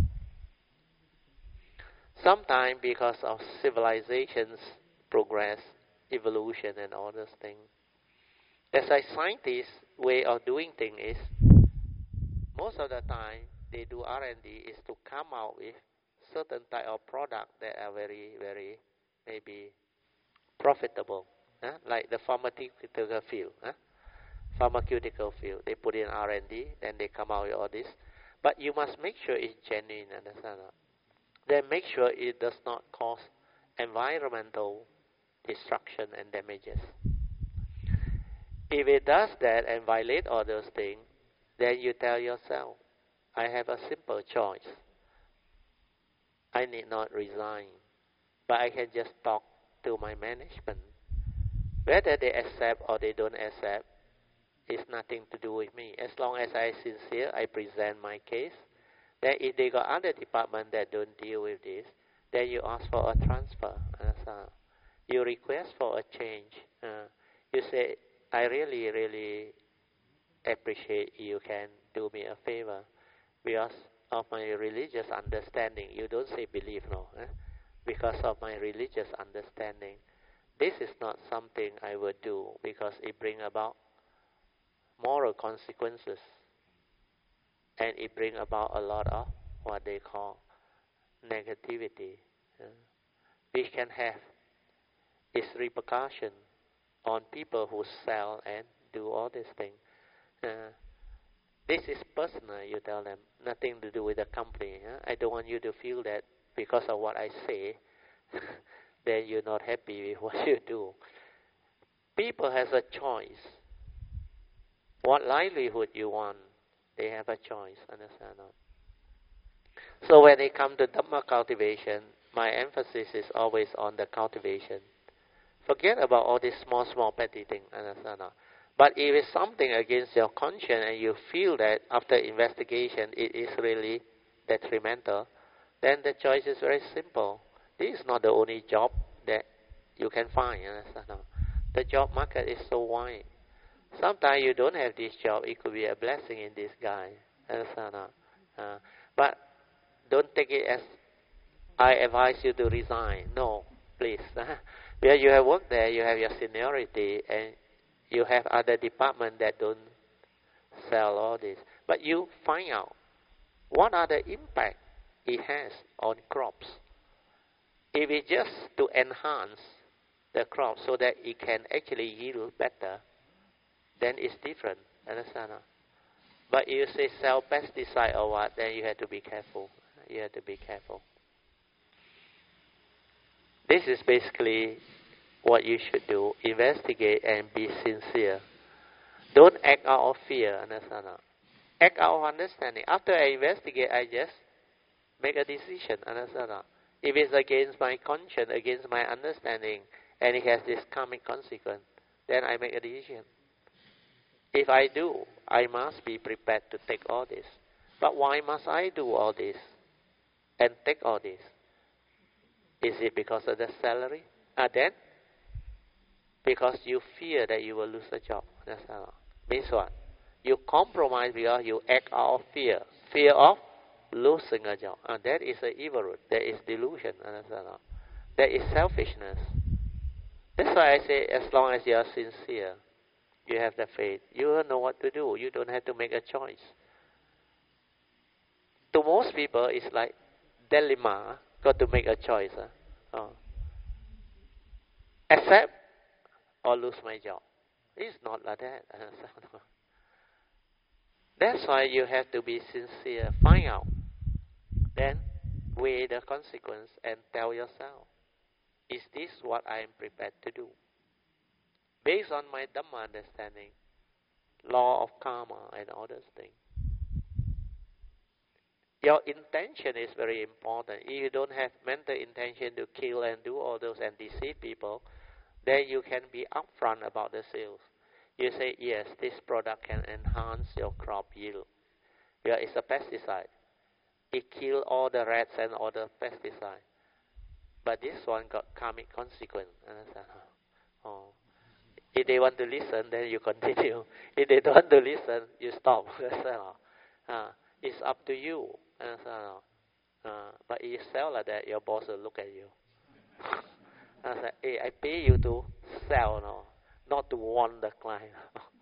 Sometimes because of civilization's progress, evolution and all those things, as a scientist, way of doing things is, most of the time they do R&D is to come out with certain type of product that are very, very maybe profitable, like the pharmaceutical field. Pharmaceutical field, they put in R&D, then they come out with all this. But you must make sure it's genuine, understand? Then make sure it does not cause environmental destruction and damages. If it does that and violate all those things, then you tell yourself, I have a simple choice. I need not resign, but I can just talk to my management. Whether they accept or they don't accept is nothing to do with me. As long as I sincere, I present my case. Then if they got other department that don't deal with this, then you ask for a transfer. You request for a change. You say, I really, really appreciate you can do me a favor because of my religious understanding. You don't say belief, because of my religious understanding. This is not something I would do because it brings about moral consequences and it brings about a lot of what they call negativity, which can have its repercussion on people who sell and do all these things. This is personal, you tell them, nothing to do with the company. I don't want you to feel that because of what I say, then you're not happy with what you do. People has a choice. What livelihood you want, they have a choice, understand? So when it comes to Dhamma cultivation, my emphasis is always on the cultivation. Forget about all these small petty things, understand? But if it's something against your conscience and you feel that after investigation it is really detrimental, then the choice is very simple. This is not the only job that you can find, understand? The job market is so wide. Sometimes you don't have this job, it could be a blessing in disguise, understand? But don't take it as I advise you to resign. No, please. Where you have worked there, you have your seniority, and you have other departments that don't sell all this. But you find out what are the impact it has on crops. If it's just to enhance the crop so that it can actually yield better, then it's different. Understand? But you say sell pesticide or what, then you have to be careful. You have to be careful. This is basically what you should do. Investigate and be sincere. Don't act out of fear, understand? Act out of understanding. After I investigate, I just make a decision, understand? If it's against my conscience, against my understanding, and it has this karmic consequence, then I make a decision. If I do, I must be prepared to take all this. But why must I do all this and take all this? Is it because of the salary? Then, because you fear that you will lose the job. Understand? Means what? You compromise because you act out of fear. Fear of losing a job. That is an evil root. That is delusion. Understand? That is selfishness. That's why I say, as long as you are sincere, you have the faith, you will know what to do. You don't have to make a choice. To most people, it's like dilemma. Got to make a choice. Accept or lose my job. It's not like that. That's why you have to be sincere. Find out. Then weigh the consequence and tell yourself, is this what I am prepared to do? Based on my Dhamma understanding, law of karma and all those things. Your intention is very important. If you don't have mental intention to kill and do all those and deceive people, then you can be upfront about the sales. You say, yes, this product can enhance your crop yield. Yeah, it's a pesticide. It kills all the rats and all the pesticide. But this one got karmic consequence. Understand? If they want to listen, then you continue. If they don't want to listen, you stop. It's up to you. But if you sell like that, your boss will look at you. I said, hey, I pay you to sell, not to warn the client.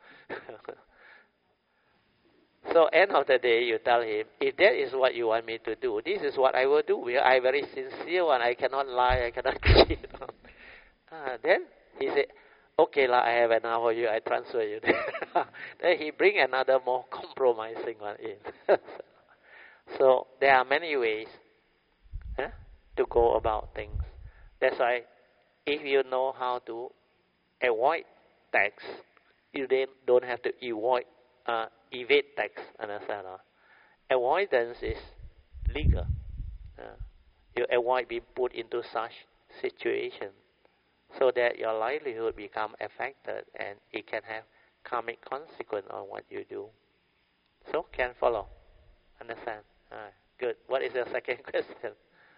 So end of the day, you tell him, if that is what you want me to do, this is what I will do. I am very sincere one. I cannot lie. I cannot cheat. Then he said, okay, I have enough for you. I transfer you. Then he bring another more compromising one in. So there are many ways to go about things. That's why if you know how to avoid tax, you then don't have to evade tax. Understand? Avoidance is legal. You avoid being put into such situation so that your livelihood become affected and it can have karmic consequence on what you do. So can follow. Understand? Good. What is your second question?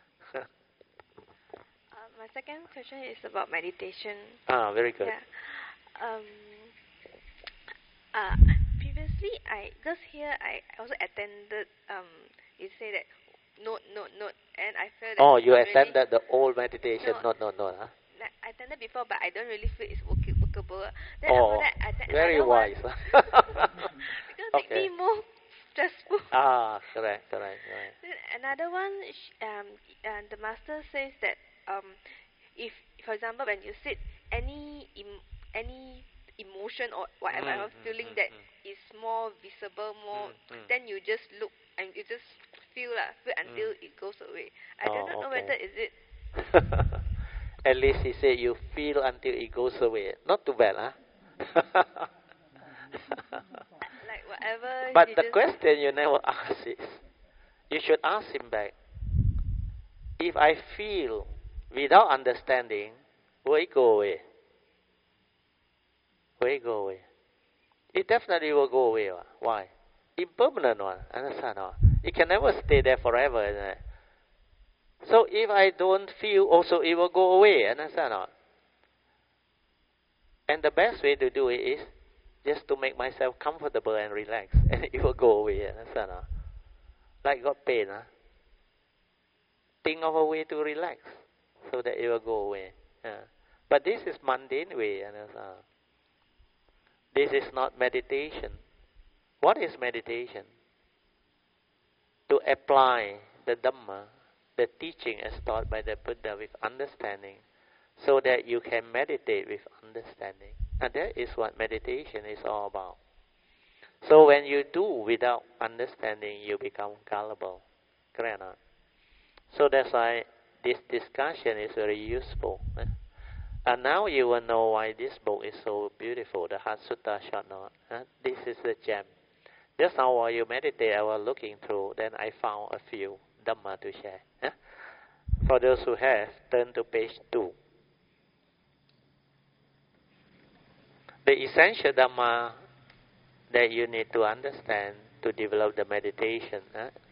My second question is about meditation. Very good. Yeah. Previously, I also attended. You say that note, and I felt that. You attended the old meditation. No. I attended before, but I don't really feel it's workable. Then after that, I attended very wise. Because it made me more stressful. Correct. Then another one, the master says that if, for example, when you sit, any emotion or whatever feeling that is more visible, then you just look and you just feel until it goes away. I do not know whether is it. At least he said you feel until it goes away. Not too bad, Like whatever. But the question you never ask is, you should ask him back. If I feel without understanding, will it go away? Will it go away? It definitely will go away. Why? Impermanent one. Understand? It can never stay there forever. Isn't it? So if I don't feel, also it will go away. Understand? And the best way to do it is just to make myself comfortable and relax, and it will go away. Understand? Like got pain. Think of a way to relax so that it will go away. But this is mundane way. Understand? This is not meditation. What is meditation? To apply the Dhamma, the teaching as taught by the Buddha with understanding, so that you can meditate with understanding. And that is what meditation is all about. So when you do without understanding, you become gullible. Correct or not? So that's why this discussion is very useful. And now you will know why this book is so beautiful, the Heart Sutta Short Note. This is the gem. Just now while you meditate, I was looking through, then I found a few Dhamma to share. For those who have, turn to page 2. The essential Dhamma that you need to understand to develop the meditation.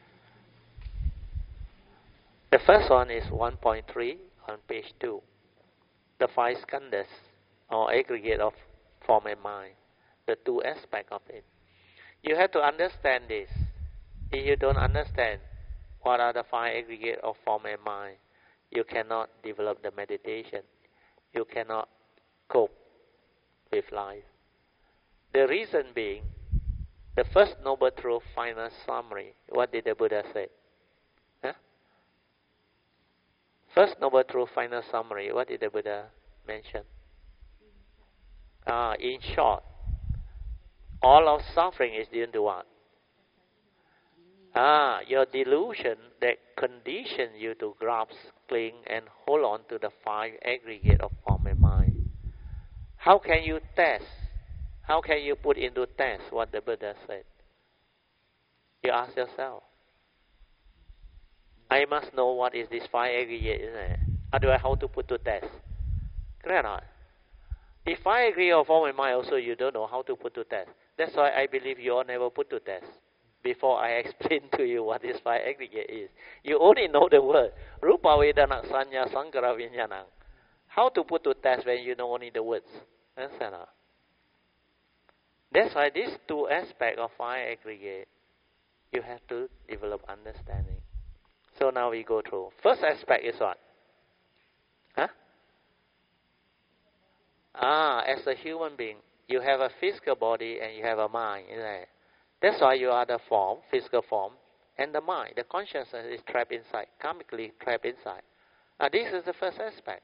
The first one is 1.3 on page 2. The 5 skandhas, or aggregate of form and mind. The 2 aspects of it. You have to understand this. If you don't understand what are the 5 aggregate of form and mind, you cannot develop the meditation. You cannot cope with life. The reason being, the first noble truth final summary. What did the Buddha say? First noble truth final summary. What did the Buddha mention? In short, all of suffering is due to what? Your delusion that condition you to grasp, cling, and hold on to the 5 aggregate of form and mind. How can you test? How can you put into test what the Buddha said? You ask yourself. I must know what is this 5 aggregate, isn't it? Otherwise, how to put to test? Correct or not? The 5 aggregate of form and mind also you don't know how to put to test. That's why I believe you all never put to test. Before I explain to you what this 5 aggregate is. You only know the word. Rupa Vedana Sanya Sankara Vinyanang. How to put to test when you know only the words? Understand? That's why these 2 aspects of 5 aggregate, you have to develop understanding. So now we go through. First aspect is what? As a human being, you have a physical body and you have a mind, isn't it? That's why you are the form, physical form, and the mind. The consciousness is trapped inside, karmically trapped inside. This is the first aspect.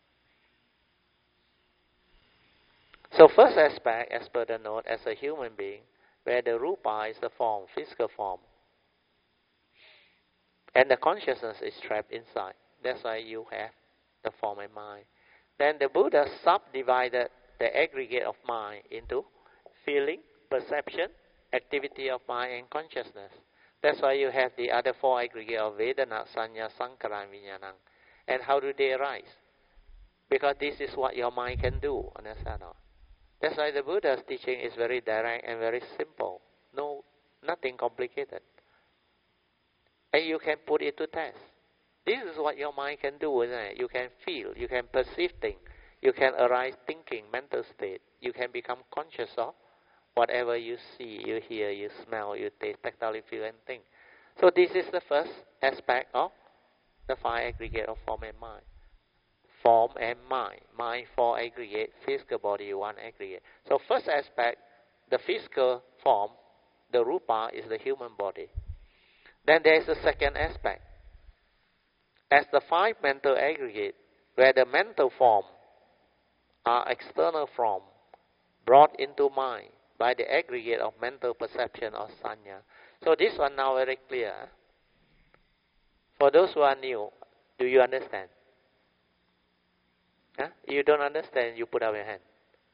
So first aspect, as per the note, as a human being, where the rupa is the form, physical form, and the consciousness is trapped inside. That's why you have the form and mind. Then the Buddha subdivided the aggregate of mind into feeling, perception, activity of mind, and consciousness. That's why you have the other 4 aggregate of Vedana, Sanya, Sankara, and Vijnana. And how do they arise? Because this is what your mind can do. Understand? That's why the Buddha's teaching is very direct and very simple. Nothing complicated. And you can put it to test. This is what your mind can do, isn't it? You can feel, you can perceive things, you can arise thinking, mental state. You can become conscious of whatever you see, you hear, you smell, you taste, tactile, feel, and think. So this is the first aspect of the 5 aggregate of form and mind. Form and mind. Mind 4 aggregate, physical body 1 aggregate. So first aspect, the physical form, the rupa is the human body. Then there is the second aspect. As the 5 mental aggregate, where the mental form are external form brought into mind by the aggregate of mental perception or sanya. So this one now very clear. For those who are new, do you understand? You don't understand, you put up your hand.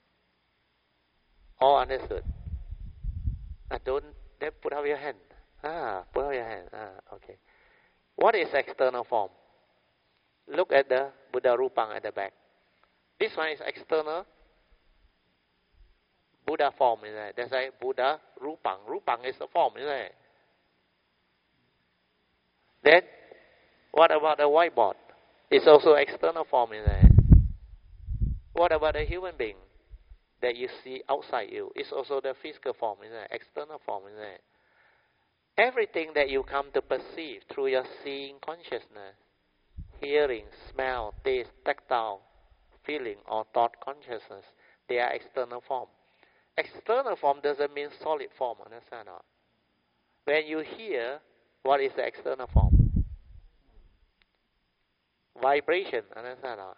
All understood? Don't then put up your hand. Put up your hand. Okay. What is external form? Look at the Buddha Rupang at the back. This one is external Buddha form, isn't it? That's why Buddha Rupang. Rupang is the form, isn't it? Then, what about the whiteboard? It's also external form, isn't it? What about a human being that you see outside you? It's also the physical form, isn't it? External form, isn't it? Everything that you come to perceive through your seeing consciousness, hearing, smell, taste, tactile, feeling, or thought consciousness, they are external form. External form doesn't mean solid form, understand or not? When you hear, what is the external form? Vibration, understand or not?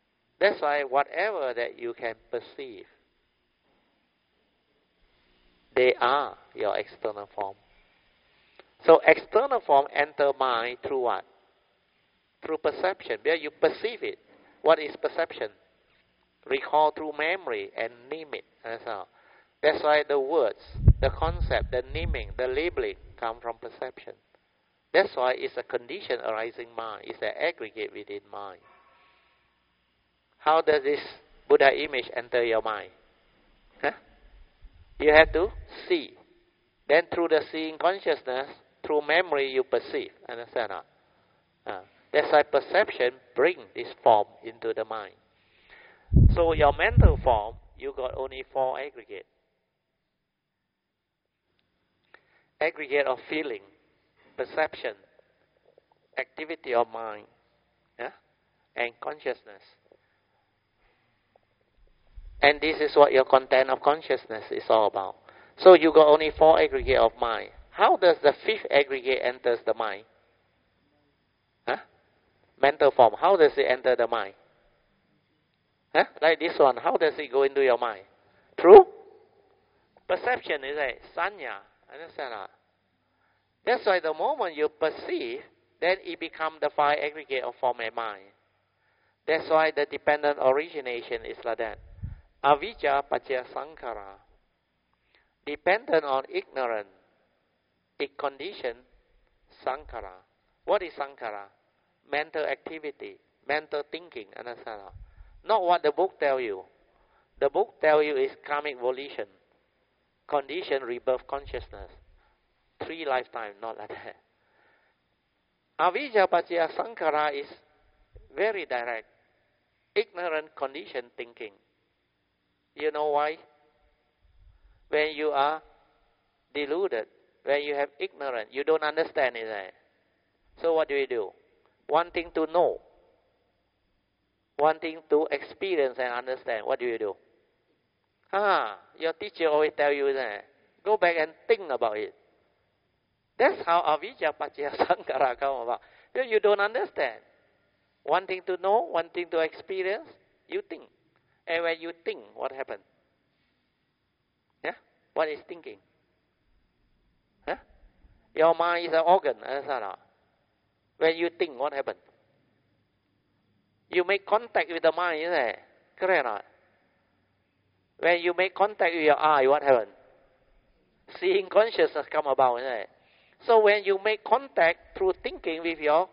That's why whatever that you can perceive, They are your external form. So external form enter mind through what? Through perception, where you perceive it. What is perception? Recall through memory and name it. That's why the words, the concept, the naming, the labeling come from perception. That's why it's a condition arising mind. It's an aggregate within mind. How does this Buddha image enter your mind? You have to see. Then through the seeing consciousness, through memory you perceive. Understand? That's why perception brings this form into the mind. So your mental form, you got only 4 aggregate. Aggregate of feeling, perception, activity of mind, and consciousness. And this is what your content of consciousness is all about. So you got only 4 aggregate of mind. How does the 5th aggregate enters the mind? Mental form. How does it enter the mind? Like this one. How does it go into your mind? Through perception, is it? Sanya. Understand? That's why the moment you perceive, then it becomes the 5 aggregate of form and mind. That's why the dependent origination is like that. Avijja paccaya sankhara. Dependent on ignorance. It condition sankhara. What is sankhara? Mental activity, mental thinking, understand? Not what the book tell you. The book tell you is karmic volition, condition, rebirth, consciousness. 3 lifetimes, not like that. Avijja paccaya sankhara is very direct. Ignorant condition thinking. You know why? When you are deluded, when you have ignorance, you don't understand it. So what do? Wanting to know, wanting to experience and understand, what do? Your teacher always tell you that. Go back and think about it. That's how avijja paccaya sankhara come about. You don't understand. Wanting to know, wanting to experience, you think. And when you think, what happens? What is thinking? Your mind is an organ. When you think, what happens? You make contact with the mind, isn't it? Correct or not? When you make contact with your eye, what happens? Seeing consciousness come about, isn't it? So when you make contact through thinking with your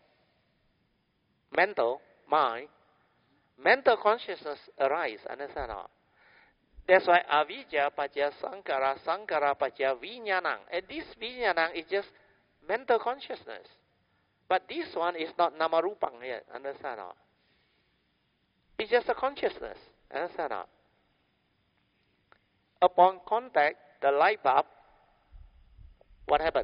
mental mind, mental consciousness arise, understand or not? That's why avijja paccaya sankhara, sankhara paccaya vijnanam. And this vijnanam is just mental consciousness. But this one is not namarupang yet, understand or not? It's just a consciousness, understand or not? Upon contact, the light bulb, what happened?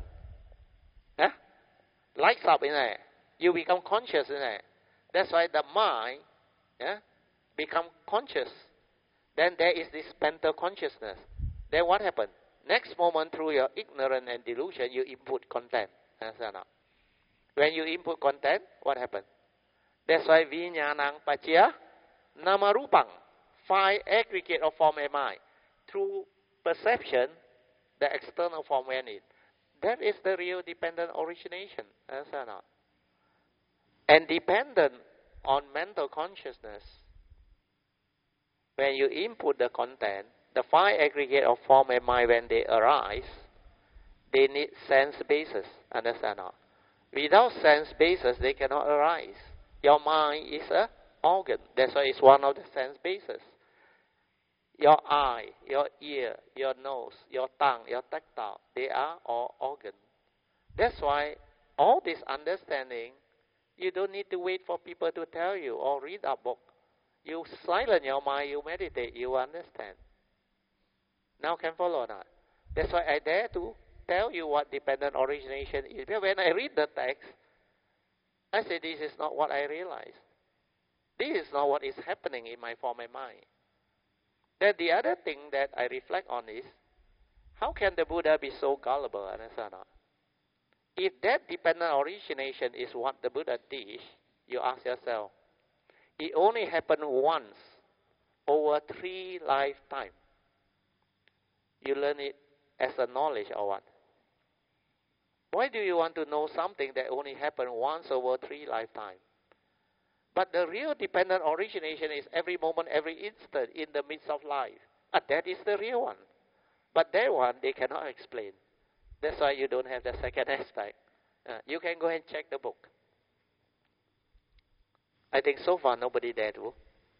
Lights up in there. You become conscious in there. That's why the mind become conscious. Then there is this mental consciousness. Then what happened? Next moment, through your ignorance and delusion, you input content. Understand or not? When you input content, what happened? That's why vijnanam paccaya namarupang. 5 aggregate of form and mind. Through perception, the external form went in. That is the real dependent origination. Understand or not? And dependent on mental consciousness, when you input the content, the 5 aggregate of form and mind, when they arise, they need sense basis. Understand or not? Without sense basis, they cannot arise. Your mind is an organ. That's why it's one of the sense basis. Your eye, your ear, your nose, your tongue, your tactile, they are all organs. That's why all this understanding, you don't need to wait for people to tell you or read a book. You silence your mind, you meditate, you understand. Now can follow or not? That's why I dare to tell you what dependent origination is. When I read the text, I say this is not what I realized. This is not what is happening in my form and mind. Then the other thing that I reflect on is, how can the Buddha be so gullible? Understand or not? If that dependent origination is what the Buddha teach, you ask yourself, it only happened once over 3 lifetimes. You learn it as a knowledge or what? Why do you want to know something that only happened once over 3 lifetimes? But the real dependent origination is every moment, every instant in the midst of life. And that is the real one. But that one, they cannot explain. That's why you don't have the second aspect. You can go and check the book. I think so far nobody there to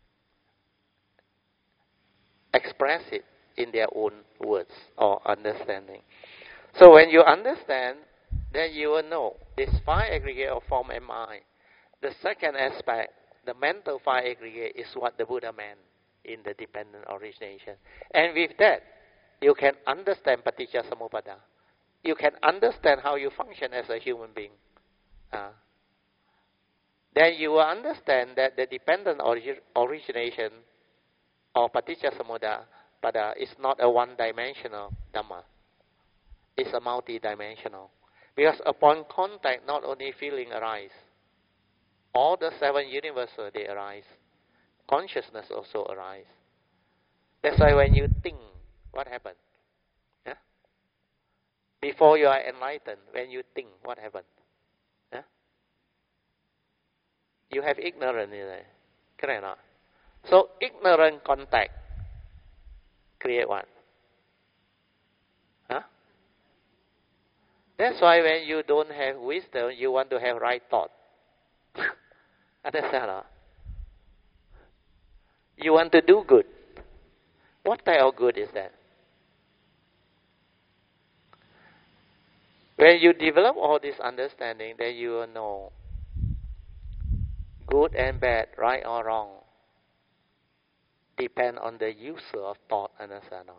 express it in their own words or understanding. So when you understand, then you will know this 5 aggregate of form and mind. The second aspect, the mental 5 aggregate, is what the Buddha meant in the dependent origination. And with that, you can understand paticca samuppada. You can understand how you function as a human being. Then you will understand that the dependent origination or paticca samuppada is not a one-dimensional Dhamma. It's a multi-dimensional. Because upon contact, not only feeling arises, all the 7 universals, they arise. Consciousness also arises. That's why when you think, what happens? Yeah? Before you are enlightened, when you think, what happens? Yeah? You have ignorance in there. Correct or not? So ignorant contact create what? Huh? That's why when you don't have wisdom, you want to have right thought. Understand? Huh? You want to do good. What type of good is that? When you develop all this understanding, then you will know good and bad, right or wrong, depend on the user of thought. Understand?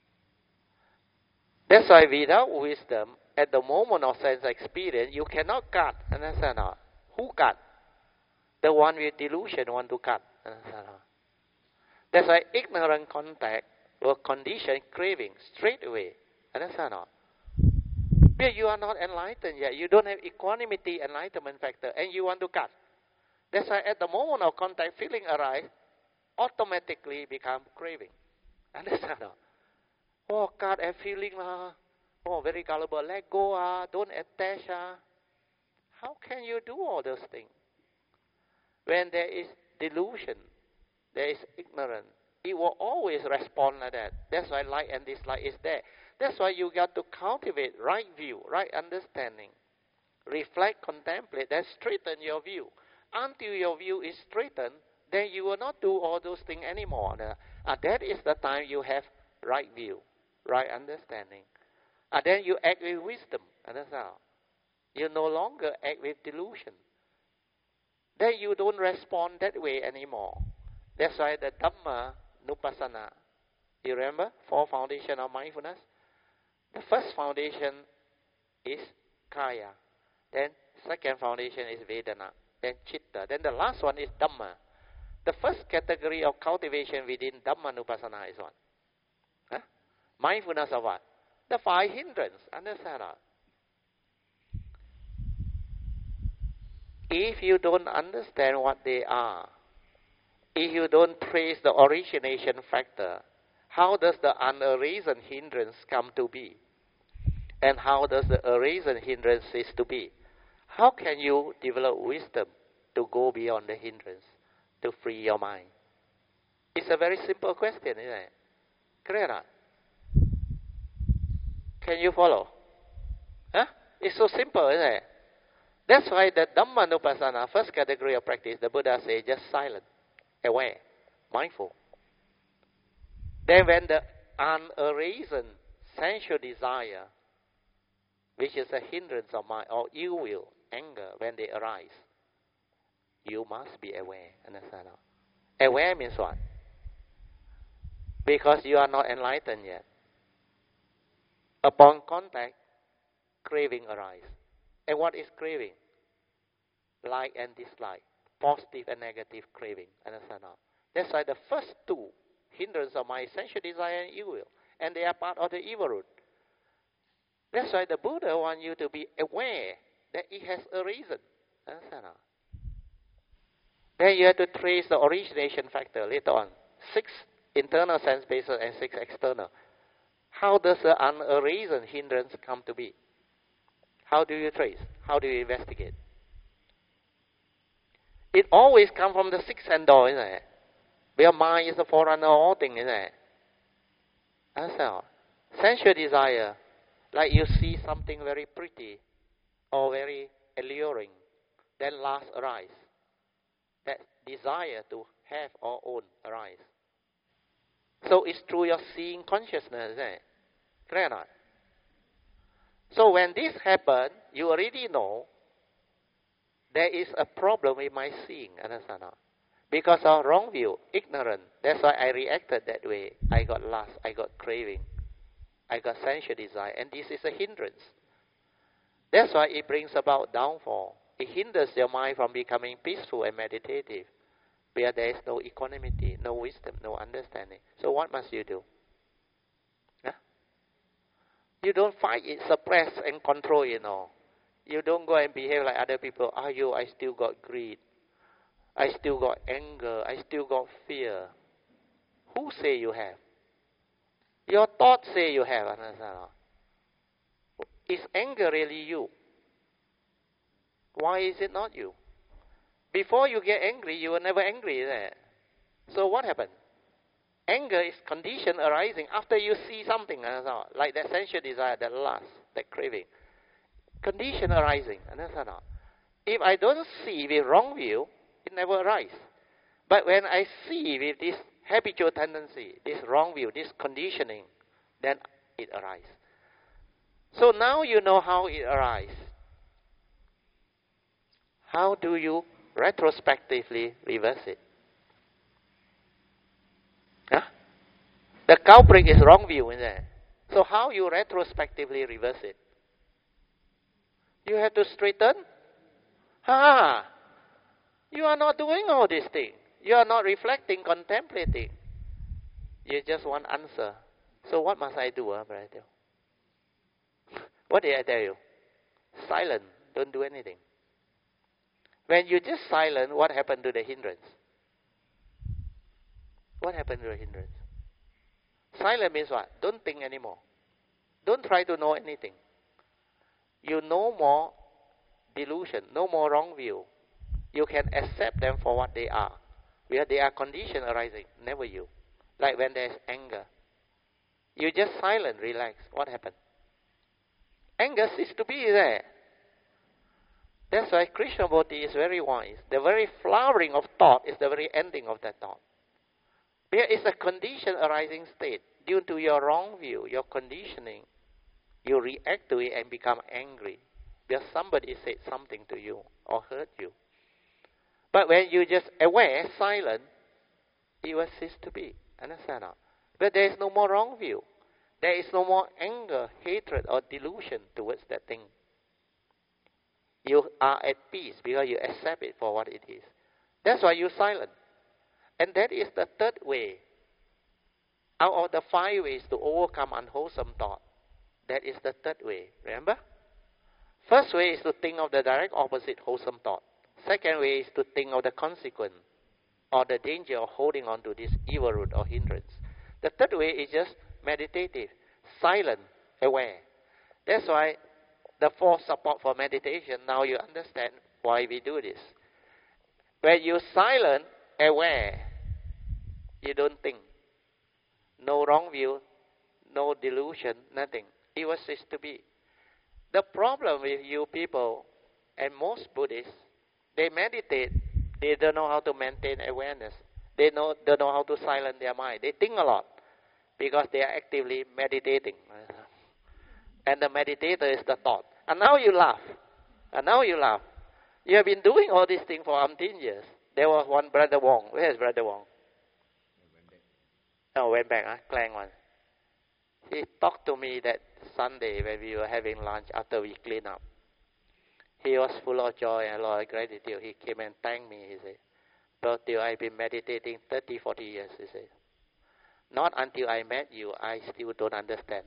That's why without wisdom, at the moment of sense experience, you cannot cut. Understand? Who cut? The one with delusion want to cut. Understand? That's why ignorant contact will condition craving straight away. Understand? Because you are not enlightened yet. You don't have equanimity enlightenment factor, and you want to cut. That's why at the moment of contact, feeling arise, automatically become craving. Understand? Oh, cut and feeling lah. Oh, very gullible. Let go don't attach How can you do all those things? When there is delusion, there is ignorance. It will always respond like that. That's why like and dislike is there. That's why you got to cultivate right view, right understanding. Reflect, contemplate, then straighten your view. Until your view is straightened, then you will not do all those things anymore. That is the time you have right view, right understanding. Then you act with wisdom. Understand? You no longer act with delusion. Then you don't respond that way anymore. That's why the Dhamma Nupassana, you remember? 4 foundations of mindfulness. The first foundation is Kaya. Then second foundation is Vedana. Then Chitta. Then the last one is Dhamma. The first category of cultivation within Dhamma Nupassana is what? Mindfulness of what? The 5 hindrances. Understand? If you don't understand what they are, if you don't trace the origination factor, how does the unarisen hindrance come to be? And how does the arisen hindrance cease to be? How can you develop wisdom to go beyond the hindrance, to free your mind? It's a very simple question, isn't it? Clear? Can you follow? It's so simple, isn't it? That's why the Dhamma Nupassana, first category of practice, the Buddha says just silent, aware, mindful. Then when the unarisen sensual desire, which is a hindrance of mind, or ill will, anger, when they arise, you must be aware. Understand? Aware means what? Because you are not enlightened yet. Upon contact, craving arises. And what is craving? Like and dislike. Positive and negative craving. Understand? That's why the first 2 hindrances of mind, sensual desire and ill will. And they are part of the evil root. That's why the Buddha wants you to be aware that it has arisen. Understand? Then you have to trace the origination factor later on. 6 internal sense bases and 6 external. How does a reason hindrance come to be? How do you trace? How do you investigate? It always comes from the sixth sense door, isn't it? Where mind is the forerunner of all things, isn't it? That's all. Sensual desire, like you see something very pretty or very alluring, then lust arise. That desire to have or own arise. So it's through your seeing consciousness, isn't it? Clear or not? So when this happens, you already know there is a problem with my seeing, understand not? Because of wrong view, ignorant. That's why I reacted that way. I got lust, I got craving, I got sensual desire, and this is a hindrance. That's why it brings about downfall. It hinders your mind from becoming peaceful and meditative, where there is no equanimity, no wisdom, no understanding. So what must you do? Huh? You don't fight it, suppress and control it, no. You don't go and behave like other people. I still got greed. I still got anger. I still got fear. Who say you have? Your thoughts say you have, understand? Is anger really you? Why is it not you? Before you get angry, you were never angry there. So what happened? Anger is condition arising after you see something, like that sensual desire, that lust, that craving. Condition arising, understand? If I don't see with wrong view, it never arises. But when I see with this habitual tendency, this wrong view, this conditioning, then it arises. So now you know how it arises. How do you retrospectively reverse it? Huh? The culprit is wrong view, isn't it? So how you retrospectively reverse it? You have to straighten. You are not doing all these things. You are not reflecting, contemplating. You just want answer. So what must I do, brother? What did I tell you? Silent. Don't do anything. When you just silent, what happened to the hindrance? What happened to the hindrance? Silent means what? Don't think anymore. Don't try to know anything. You no more delusion, no more wrong view. You can accept them for what they are. Where they are condition arising, never you. Like when there's anger. You just silent, relax. What happened? Anger ceases to be there. That's why Krishnamurti is very wise. The very flowering of thought is the very ending of that thought. There is a condition arising state. Due to your wrong view, your conditioning, you react to it and become angry. Because somebody said something to you or hurt you. But when you just aware, silent, it will cease to be. Understand? But there is no more wrong view. There is no more anger, hatred, or delusion towards that thing. You are at peace because you accept it for what it is. That's why you're silent. And that is the third way. Out of the 5 ways to overcome unwholesome thought, that is the third way. Remember? First way is to think of the direct opposite, wholesome thought. Second way is to think of the consequence or the danger of holding on to this evil root or hindrance. The third way is just meditative, silent, aware. That's why the fourth support for meditation, now you understand why we do this. When you're silent, aware, you don't think. No wrong view, no delusion, nothing. It was cease to be. The problem with you people and most Buddhists, they meditate, they don't know how to maintain awareness. They don't know how to silence their mind. They think a lot because they are actively meditating. And the meditator is the thought. And now you laugh. You have been doing all these things for umpteen years. There was one Brother Wong. Where is Brother Wong? Went back. Klang one. He talked to me that Sunday when we were having lunch after we cleaned up. He was full of joy and a lot of gratitude. He came and thanked me, he said. But till I've been meditating 30, 40 years, he said. Not until I met you, I still don't understand.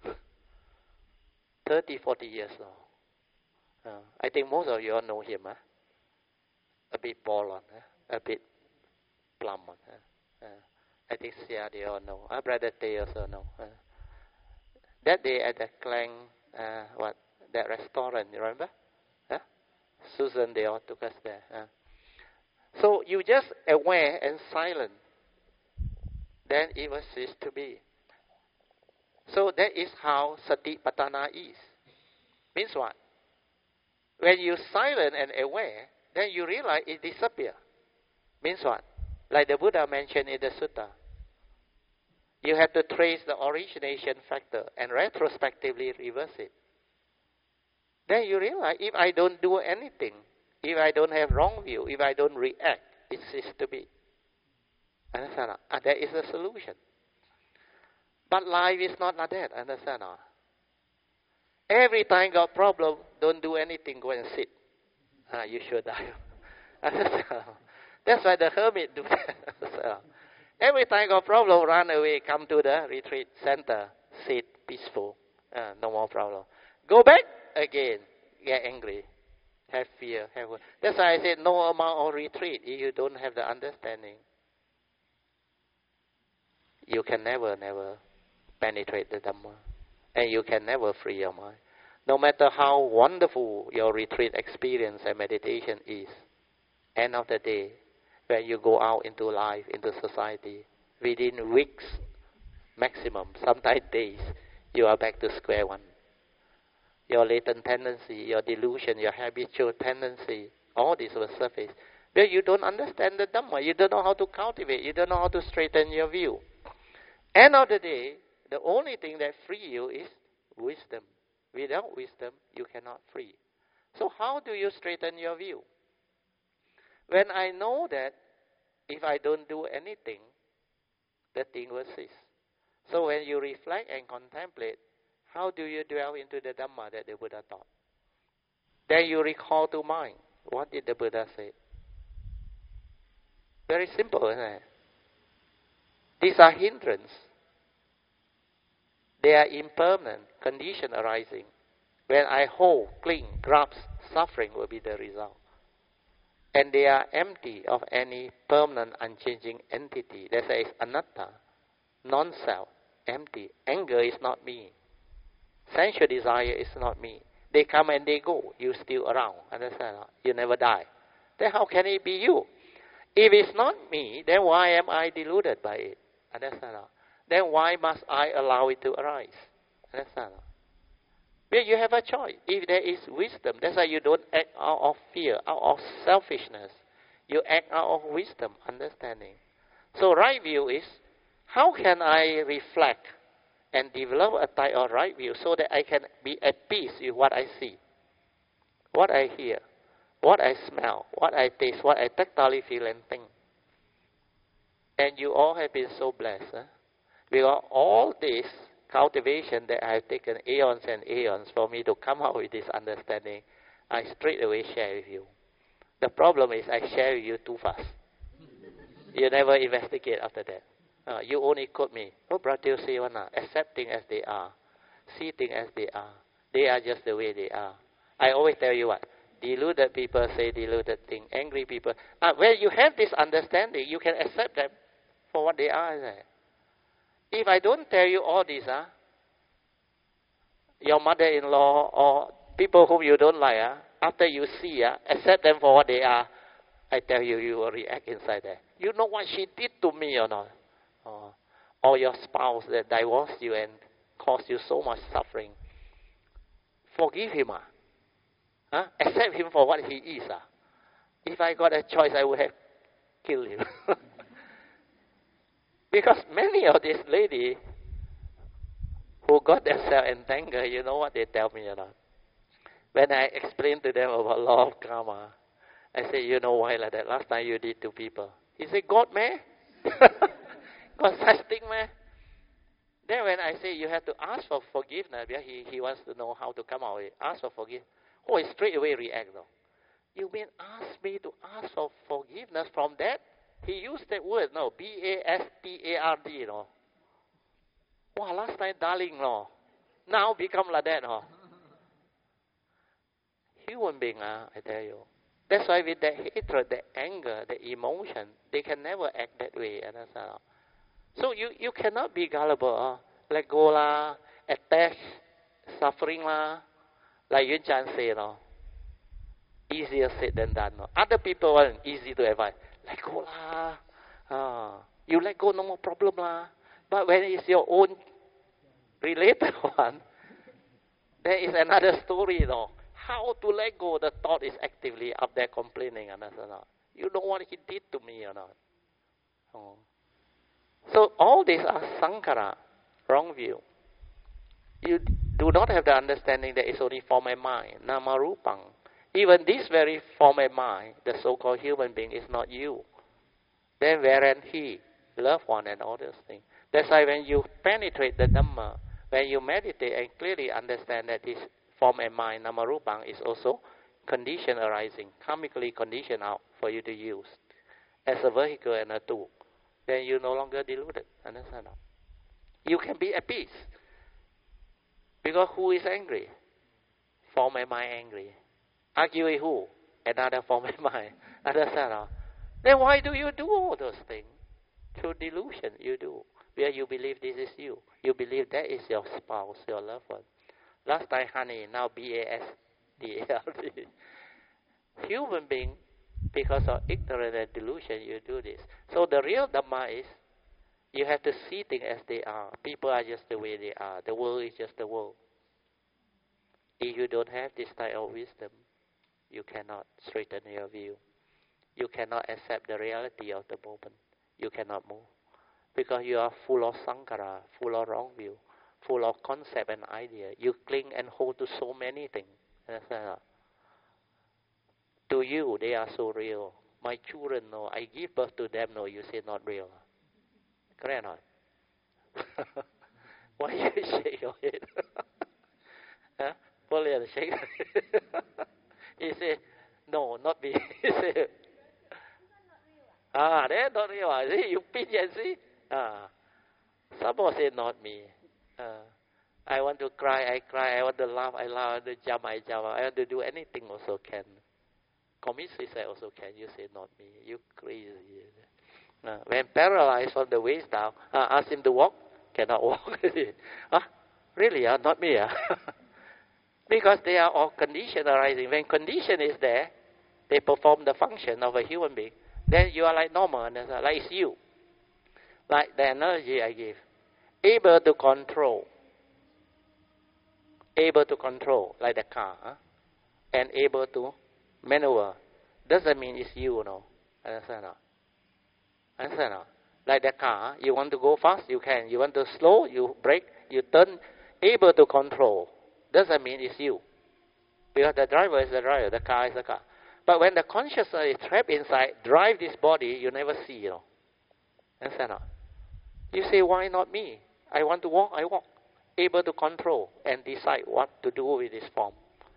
30, 40 years now. I think most of you all know him. A bit bald, a bit plump. I think Sia, they all know. Brother Tay also know. That day at the Klang, that restaurant, you remember? Huh? Susan, they all took us there. So you just aware and silent, then it will cease to be. So that is how Satipatthana is. Means what? When you silent and aware, then you realize it disappears. Means what? Like the Buddha mentioned in the sutta. You have to trace the origination factor and retrospectively reverse it. Then you realize if I don't do anything, if I don't have wrong view, if I don't react, it ceases to be. Understand? That is the solution. But life is not like that. Understand? Every time got problem, don't do anything, go and sit. You should die. Understand? That's why the hermit do that. Every time got problem, run away, come to the retreat center, sit peaceful, no more problem. Go back again, get angry, have fear, have. That's why I said no amount of retreat if you don't have the understanding. You can never penetrate the Dhamma, and you can never free your mind. No matter how wonderful your retreat experience and meditation is, end of the day, when you go out into life, into society, within weeks, maximum, sometimes days, you are back to square one. Your latent tendency, your delusion, your habitual tendency, all this will surface. But you don't understand the Dhamma. You don't know how to cultivate. You don't know how to straighten your view. End of the day, the only thing that free you is wisdom. Without wisdom, you cannot free. So how do you straighten your view? When I know that if I don't do anything, the thing will cease. So when you reflect and contemplate, how do you dwell into the Dhamma that the Buddha taught? Then you recall to mind, what did the Buddha say? Very simple, isn't it? These are hindrance. They are impermanent condition arising. When I hold, cling, grasp, suffering will be the result. And they are empty of any permanent, unchanging entity. That is anatta, non-self, empty. Anger is not me. Sensual desire is not me. They come and they go. You still around. Understand? You never die. Then how can it be you? If it's not me, then why am I deluded by it? Understand? Then why must I allow it to arise? Understand? Well, you have a choice. If there is wisdom, that's why you don't act out of fear, out of selfishness. You act out of wisdom, understanding. So right view is, how can I reflect and develop a type of right view so that I can be at peace with what I see, what I hear, what I smell, what I taste, what I tactily feel and think. And you all have been so blessed. Because all this cultivation that I have taken aeons and aeons for me to come out with this understanding, I straight away share with you. The problem is I share with you too fast. You never investigate after that. You only quote me. Oh, Brother Sewana, accept things as they are. See things as they are. They are just the way they are. I always tell you what? Deluded people say deluded things. Angry people. When you have this understanding, you can accept them for what they are. If I don't tell you all this, your mother-in-law or people whom you don't like, after you see, accept them for what they are, I tell you, you will react inside there. You know what she did to me or not? Or your spouse that divorced you and caused you so much suffering. Forgive him. Accept him for what he is. If I got a choice, I would have killed him. Because many of these ladies who got themselves entangled, you know what they tell me or not? When I explain to them about law of karma, I say, you know why like that? Last time you did to people. He said, God, man? Got such thing, man? Then when I say you have to ask for forgiveness, he wants to know how to come out with it. Ask for forgiveness. Oh, he straight away react though. You mean ask me to ask for forgiveness from that? He used that word, no, B-A-S-T-A-R-D, you know. Wow, last time, darling, no. Now become like that, no. Human being, I tell you. That's why with the hatred, the anger, the emotion, they can never act that way. Understand? So you cannot be gullible. Let go lah. attached, suffering lah. Like Yun Chan say, no, easier said than done. No. Other people want easy to advise. Let go lah. You let go, no more problem lah. But when it's your own related one, there is another story, no. How to let go? The thought is actively up there complaining, understand? You know what he did to me or not? Oh. So all these are sankhara, wrong view. You do not have the understanding that it's only form and mind, nama rupang. Even this very form and mind, the so-called human being, is not you. Then wherein he, loved one and all those things. That's why when you penetrate the Dhamma, when you meditate and clearly understand that this form and mind, nama rupang, is also condition arising, karmically conditioned out for you to use as a vehicle and a tool, then you're no longer deluded. Understand? You can be at peace. Because who is angry? Form and mind angry. Argue with who? Another form and mind. Understand? Then why do you do all those things? Through delusion you do. Where you believe this is you. You believe that is your spouse, your loved one. Last time honey, now BASDLD. Human being, because of ignorance and delusion, you do this. So the real Dhamma is, you have to see things as they are. People are just the way they are. The world is just the world. If you don't have this type of wisdom, you cannot straighten your view. You cannot accept the reality of the moment. You cannot move. Because you are full of sankhara, full of wrong view, full of concept and idea. You cling and hold to so many things. Understand? To you, they are so real. My children, no. I give birth to them, no. You say not real. Correct or not? Why you shake your head? Huh? Pauline, shake your head. He say, no, not me. He say, they're not real. See, you pin and see. Someone say not me. I want to cry, I cry. I want to laugh, I laugh. I want to jump, I jump. I want to do anything, also can. Commit suicide also can. You say not me. You crazy. When paralyzed from the waist down, ask him to walk, cannot walk. Really? Not me. Because they are all condition arising. When condition is there, they perform the function of a human being. Then you are like normal, like it's you. Like the energy I give. Able to control. Able to control, like the car. And able to maneuver. Doesn't mean it's you, no. Understand? Understand? Like the car, you want to go fast, you can. You want to slow, you brake, you turn. Able to control. Doesn't mean it's you. Because the driver is the driver, the car is the car. But when the consciousness is trapped inside, drive this body, you never see, you know. Understand? You say, why not me? I want to walk, I walk. Able to control and decide what to do with this form.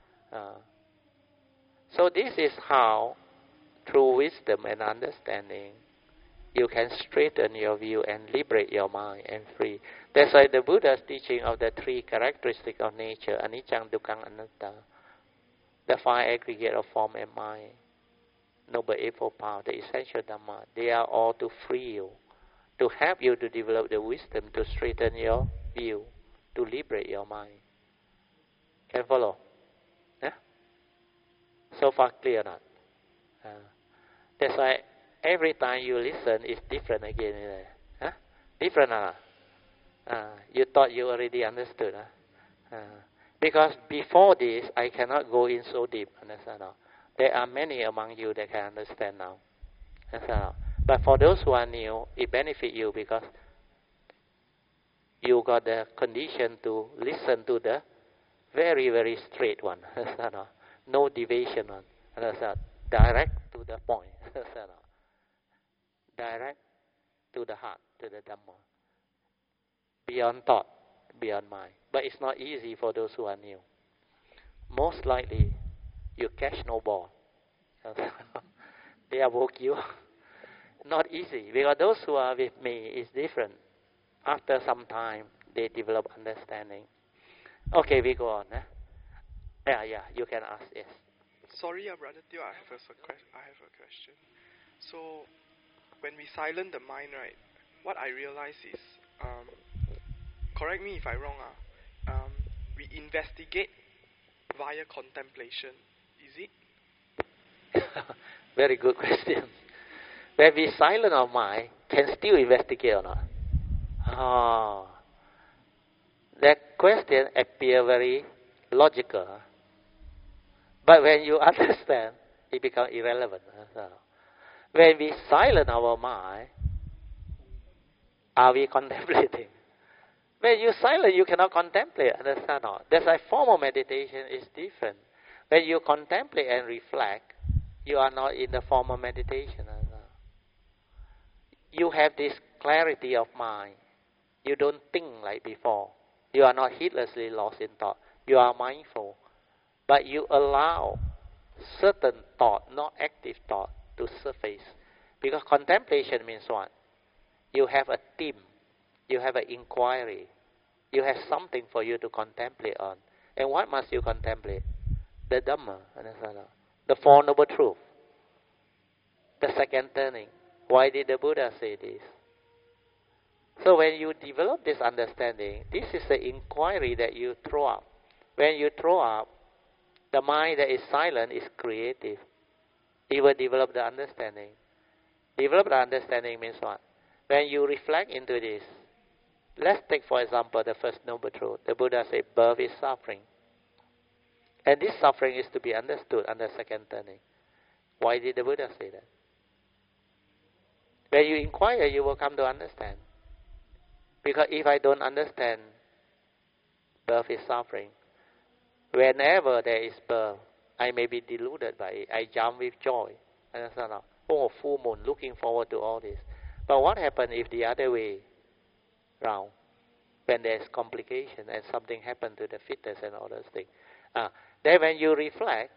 So this is how, through wisdom and understanding, you can straighten your view and liberate your mind and free. That's why the Buddha's teaching of the three characteristics of nature, anicca, dukkha, anatta, the five aggregate of form and mind, noble eightfold path, the essential Dhamma, they are all to free you, to help you to develop the wisdom to straighten your view, to liberate your mind. Can you follow? Yeah? So far clear or not? That's why every time you listen, it's different again. Huh? Different or not? You thought you already understood. Because before this, I cannot go in so deep. Understand? There are many among you that can understand now. Understand? But for those who are new, it benefits you because you got the condition to listen to the very, very straight one. No deviation one. Direct to the point. Direct to the heart, to the Dhamma. Beyond thought, beyond mind. But it's not easy for those who are new. Most likely, you catch no ball. They evoke you. Not easy, because those who are with me is different. After some time, they develop understanding. Okay, we go on. Yeah, you can ask, yes. Sorry, Brother Teo, I have a question. So, when we silence the mind, right, what I realize is, correct me if I'm wrong, we investigate via contemplation. Is it? Very good question. When we silence our mind, can still investigate or not? Oh, that question appears very logical. But when you understand, it becomes irrelevant. So, when we silence our mind, are we contemplating? When you silent, you cannot contemplate. Understand or not? That's why form of meditation is different. When you contemplate and reflect, you are not in the form of meditation. You have this clarity of mind. You don't think like before. You are not heedlessly lost in thought. You are mindful. But you allow certain thought, not active thought, to surface. Because contemplation means what? You have a theme. You have an inquiry. You have something for you to contemplate on. And what must you contemplate? The Dhamma, the Four Noble Truths, the second turning. Why did the Buddha say this? So when you develop this understanding, this is the inquiry that you throw up. When you throw up, the mind that is silent is creative. It will develop the understanding. Develop the understanding means what? When you reflect into this, let's take for example the first noble truth. The Buddha said birth is suffering. And this suffering is to be understood under second turning. Why did the Buddha say that? When you inquire, you will come to understand. Because if I don't understand, birth is suffering. Whenever there is birth, I may be deluded by it. I jump with joy. Understand? Oh, full moon, looking forward to all this. But what happens if the other way round? When there's complication and something happened to the fetus and all those things. Then when you reflect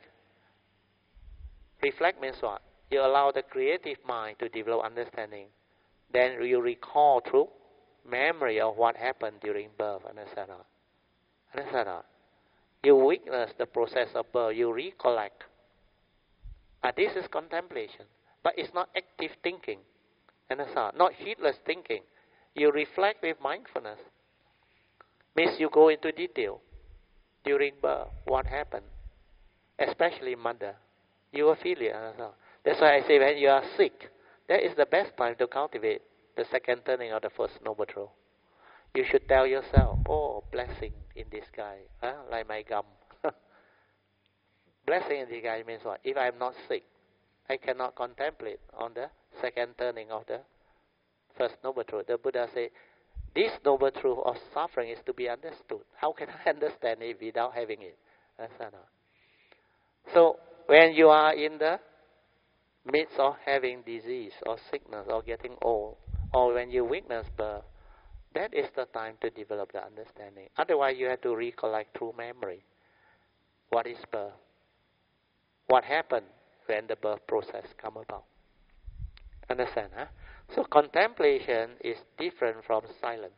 means what? You allow the creative mind to develop understanding. Then you recall through memory of what happened during birth. Understand? Understand? You witness the process of birth. You recollect. This is contemplation. But it's not active thinking. Understand? Not heedless thinking. You reflect with mindfulness. Means you go into detail. During birth, what happened? Especially mother. You will feel it. Understand? That's why I say when you are sick, that is the best time to cultivate the second turning of the first noble truth. You should tell yourself, oh, blessing in disguise, like my gum. Blessing in disguise means what? If I am not sick, I cannot contemplate on the second turning of the first noble truth. The Buddha said, this noble truth of suffering is to be understood. How can I understand it without having it? So, when you are in the midst of having disease or sickness or getting old, or when you witness birth, that is the time to develop the understanding. Otherwise, you have to recollect through memory. What is birth? What happened when the birth process come about? Understand, huh? So contemplation is different from silence.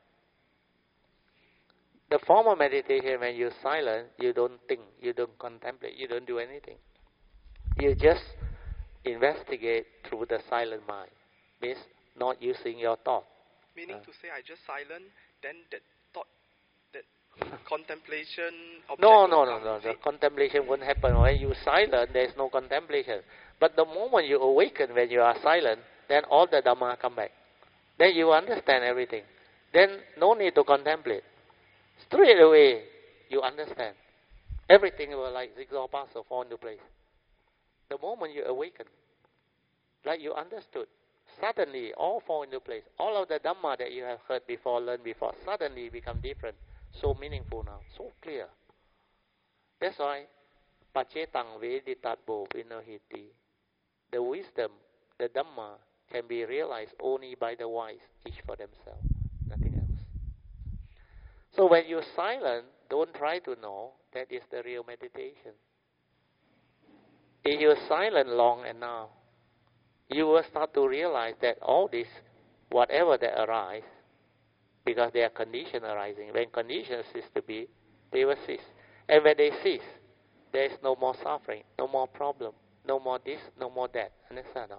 The form of meditation, when you're silent, you don't think, you don't contemplate, you don't do anything. You just investigate through the silent mind. Means not using your thought. Meaning to say, I just silent, then that thought, that contemplation object No. The contemplation won't happen. When you silent, there is no contemplation. But the moment you awaken, when you are silent, then all the Dhamma come back. Then you understand everything. Then no need to contemplate. Straight away, you understand. Everything will like zigzag puzzle fall into place. The moment you awaken, like you understood, suddenly all fall into place. All of the Dhamma that you have heard before, learned before, suddenly become different. So meaningful now, so clear. That's why, Pacetang Veditatbo Vinohiti. The wisdom, the Dhamma, can be realized only by the wise, each for themselves, nothing else. So when you're silent, don't try to know. That is the real meditation. If you're silent long enough, you will start to realize that all this, whatever that arises, because they are conditions arising. When conditions cease to be, they will cease. And when they cease, there is no more suffering, no more problem, no more this, no more that. Understand?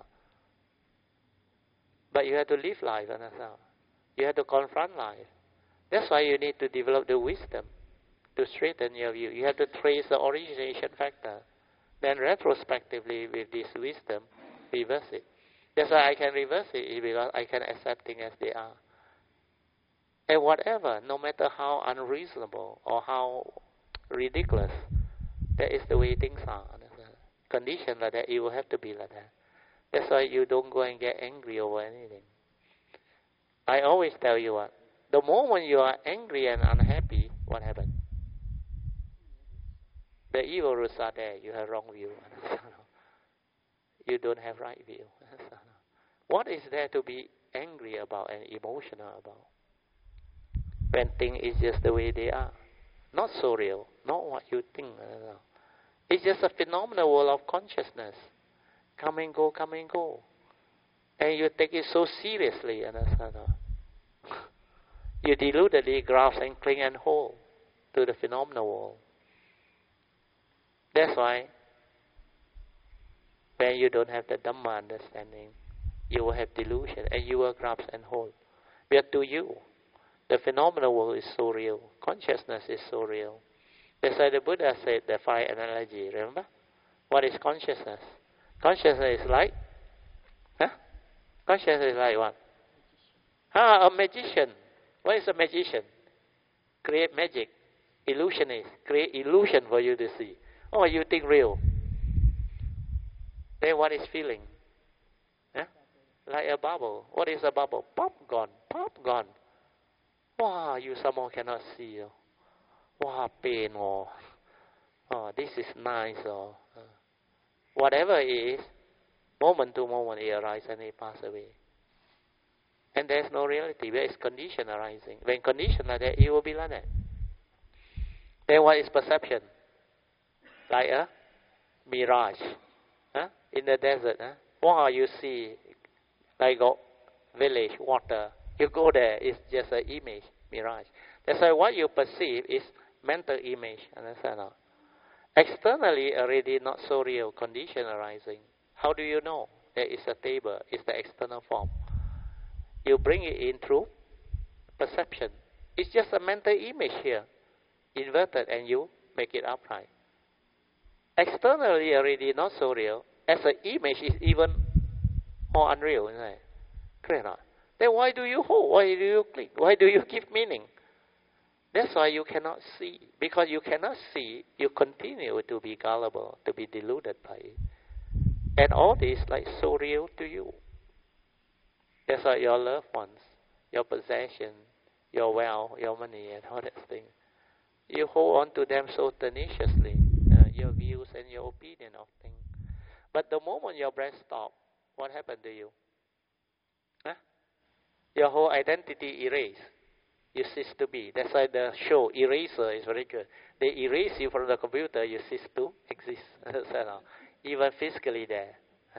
But you have to live life, understand? You have to confront life. That's why you need to develop the wisdom to straighten your view. You have to trace the origination factor. Then retrospectively, with this wisdom, reverse it. That's why I can reverse it, because I can accept things as they are. And whatever, no matter how unreasonable or how ridiculous, that is the way things are. Condition like that, you will have to be like that. That's why you don't go and get angry over anything. I always tell you what, the moment you are angry and unhappy, what happens? The evil roots are there. You have wrong view. You don't have right view. What is there to be angry about and emotional about? When things is just the way they are. Not so real. Not what you think. It's just a phenomenal world of consciousness. Come and go, come and go. And you take it so seriously. You deludedly grasp and cling and hold to the phenomenal world. That's why when you don't have the Dhamma understanding, you will have delusion and you will grasp and hold. But to you, the phenomenal world is so real. Consciousness is so real. That's why the Buddha said the 5 analogy. Remember? What is consciousness? Consciousness is like? Consciousness is like what? A magician. What is a magician? Create magic. Illusionist. Create illusion for you to see. Oh, you think real. Then what is feeling? Like a bubble. What is a bubble? Pop, gone. Pop, gone. Wow, you somehow cannot see. Wow, pain. Oh, this is nice. Whatever it is, moment to moment it arises and it passes away. And there's no reality. There is condition arising. When condition are there, it will be like that. Then what is perception? Like a mirage. In the desert. Wow, you see like a village, water. You go there, it's just an image, mirage. That's why what you perceive is mental image. Understand? Externally already not so real, condition arising. How do you know? There is a table, it's the external form. You bring it in through perception. It's just a mental image here, inverted, and you make it upright. Externally already not so real, as an image is even more unreal, isn't it? Correct or not? Then why do you hold? Why do you click? Why do you give meaning? That's why you cannot see. Because you cannot see, you continue to be gullible, to be deluded by it. And all this like so real to you. That's why your loved ones, your possession, your wealth, your money, and all that thing, you hold on to them so tenaciously, your views and your opinion of things. But the moment your breath stops, what happened to you? Your whole identity erased. You cease to be. That's why the show Eraser is very good. They erase you from the computer, you cease to exist. Even physically there.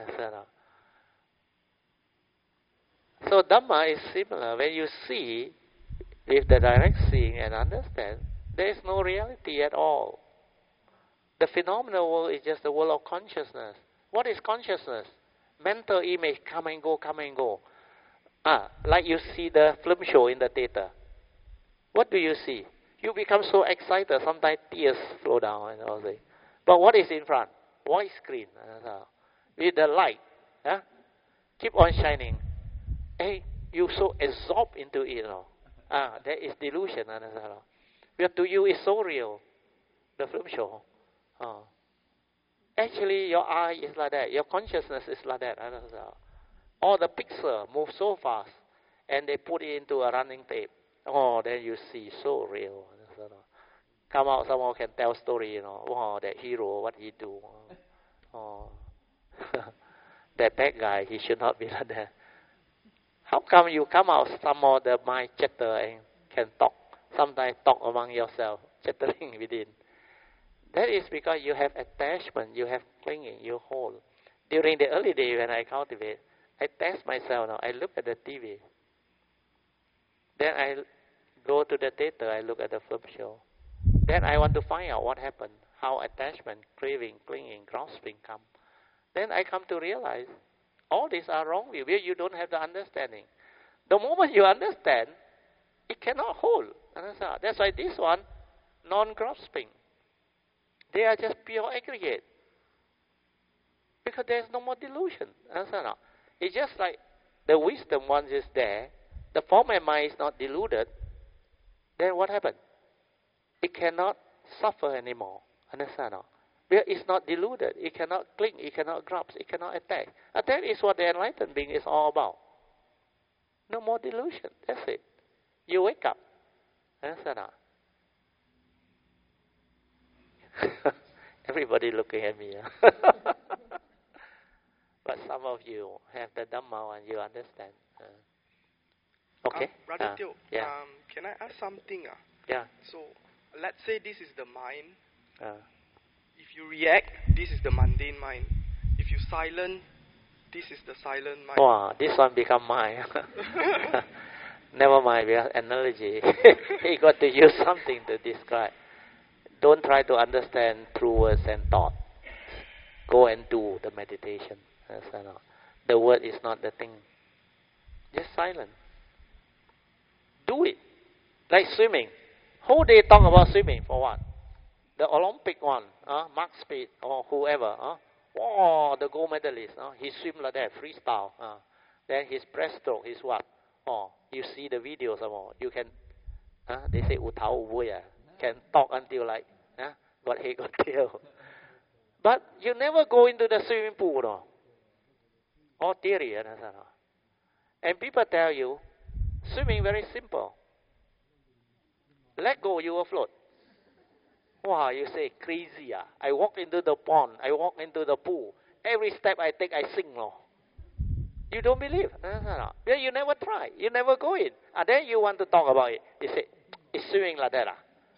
So Dhamma is similar. When you see with the direct seeing and understand, there is no reality at all. The phenomenal world is just the world of consciousness. What is consciousness? Mental image, come and go, come and go. Like you see the film show in the theater. What do you see? You become so excited, sometimes tears flow down and all that. But what is in front? White screen. With the light. Keep on shining. Hey, you so absorbed into it. That is delusion. But to you, it's so real. The film show. Actually, your eye is like that. Your consciousness is like that. All the pixels move so fast, and they put it into a running tape. Then you see, so real. Come out, someone can tell story, wow, that hero, what he do. That bad guy, he should not be like that. How come you come out, some of the mind chatter and can talk? Sometimes talk among yourself, chattering within. That is because you have attachment, you have clinging, you hold. During the early day when I cultivate, I test myself now. I look at the TV. Then I go to the theater, I look at the film show. Then I want to find out what happened, how attachment, craving, clinging, grasping come. Then I come to realize all these are wrong with you. You don't have the understanding. The moment you understand, it cannot hold. That's why this one, non-grasping. They are just pure aggregate. Because there's no more delusion. Understand? It's just like the wisdom once is there, the form and mind is not deluded, then what happened? It cannot suffer anymore. Understand? Because it's not deluded. It cannot cling, it cannot grasp, it cannot attack. And that is what the enlightened being is all about. No more delusion. That's it. You wake up. Understand? Everybody looking at me. But some of you have the Dhamma and you understand. Okay? Brother Teo, yeah. Can I ask something? Yeah. So, let's say this is the mind. If you react, this is the mundane mind. If you silent, this is the silent mind. Wow, this one become mine. Never mind, we have analogy. He got to use something to describe. Don't try to understand through words and thought. Go and do the meditation. The word is not the thing. Just silent. Do it. Like swimming. Whole day talk about swimming for what? The Olympic one, Mark Speed or whoever. Oh, the gold medalist. He swim like that, freestyle. Then his breaststroke is what? Oh, you see the videos some more. You can, they say utau uvuya. Can talk until like, got head, got tail. But you never go into the swimming pool, no. All theory, and people tell you, swimming very simple. Let go, you will float. Wow, you say, crazy. I walk into the pond, I walk into the pool. Every step I take, I sink. No. You don't believe. Then you never try. You never go in. And then you want to talk about it. You say, it's swimming like that.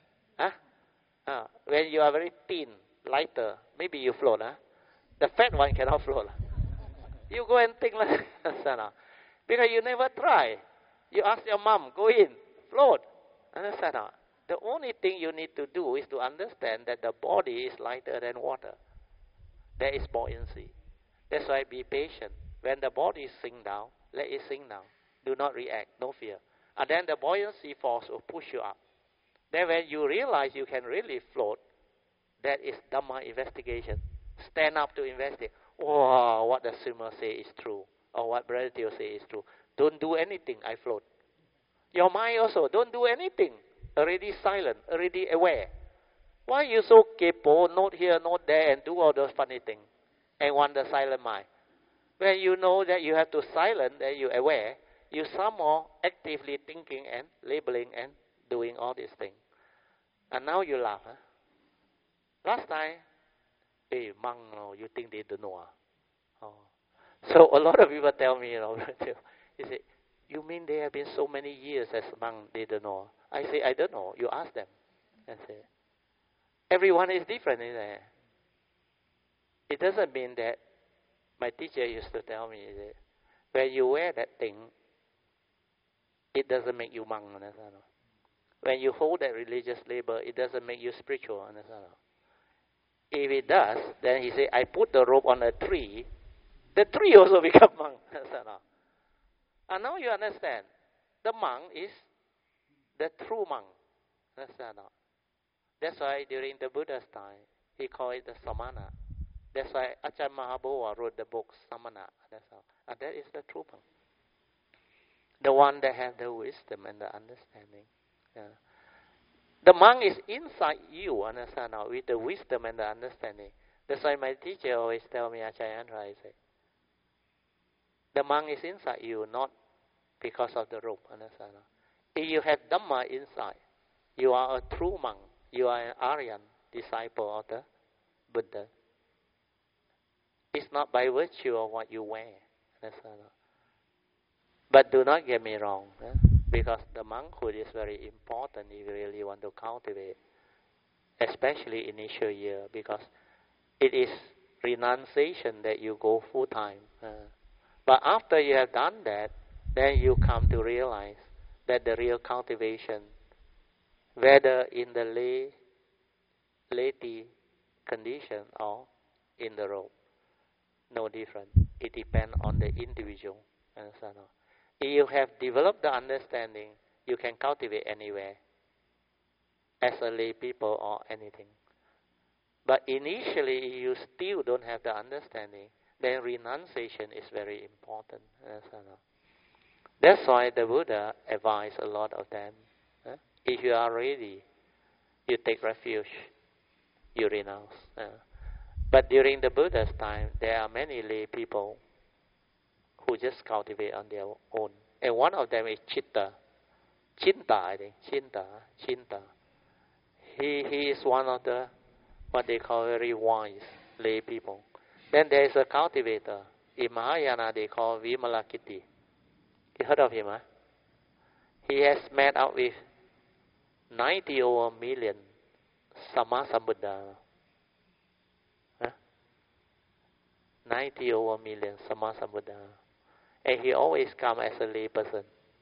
When you are very thin, lighter, maybe you float. The fat one cannot float. You go and think like that. Because you never try. You ask your mom, go in, float. Understand? The only thing you need to do is to understand that the body is lighter than water. There is buoyancy. That's why be patient. When the body sinks down, let it sink down. Do not react, no fear. And then the buoyancy force will push you up. Then when you realize you can really float, that is Dhamma investigation. Stand up to investigate. Oh, what the swimmer say is true. Or what Brother Teo say is true. Don't do anything, I float. Your mind also, don't do anything. Already silent, already aware. Why you so kepo, not here, not there, and do all those funny things, and want the silent mind? When you know that you have to silent, that you aware, you some more actively thinking and labeling and doing all these things. And now you laugh. Last time, hey, monk, you think they don't know? Oh. So a lot of people tell me, they say, you mean they have been so many years as monk, they don't know? I say, I don't know. You ask them. I say, everyone is different, isn't it? It doesn't mean that my teacher used to tell me that when you wear that thing, it doesn't make you monk. When you hold that religious label, it doesn't make you spiritual. If it does, then he said, I put the rope on a tree, the tree also become monk. And now you understand, the monk is the true monk. That's why during the Buddha's time, he called it the samana. That's why Ajahn Mahabodhi wrote the book Samana. And that is the true monk. The one that has the wisdom and the understanding. The monk is inside you, understand now, with the wisdom and the understanding. That's why my teacher always tell me, Ajahn Andra, the monk is inside you, not because of the rope, understand now. If you have Dhamma inside, you are a true monk. You are an Aryan disciple of the Buddha. It's not by virtue of what you wear. Understand now. But do not get me wrong, because the monkhood is very important if you really want to cultivate, especially initial year, because it is renunciation that you go full time. But after you have done that, then you come to realize that the real cultivation, whether in the laity condition or in the robe, no different. It depends on the individual. If you have developed the understanding, you can cultivate anywhere. as a lay people or anything. But initially, you still don't have the understanding. Then renunciation is very important. That's why the Buddha advised a lot of them. If you are ready, you take refuge, you renounce. But during the Buddha's time, there are many lay people who just cultivate on their own. And one of them is Chinta, I think. Chinta. He is one of the, what they call very wise lay people. Then there is a cultivator. In Mahayana, they call Vimalakirti. You heard of him, huh? He has met up with 90 over million Sammasambuddha. 90 over million Sammasambuddha. And he always come as a lay person.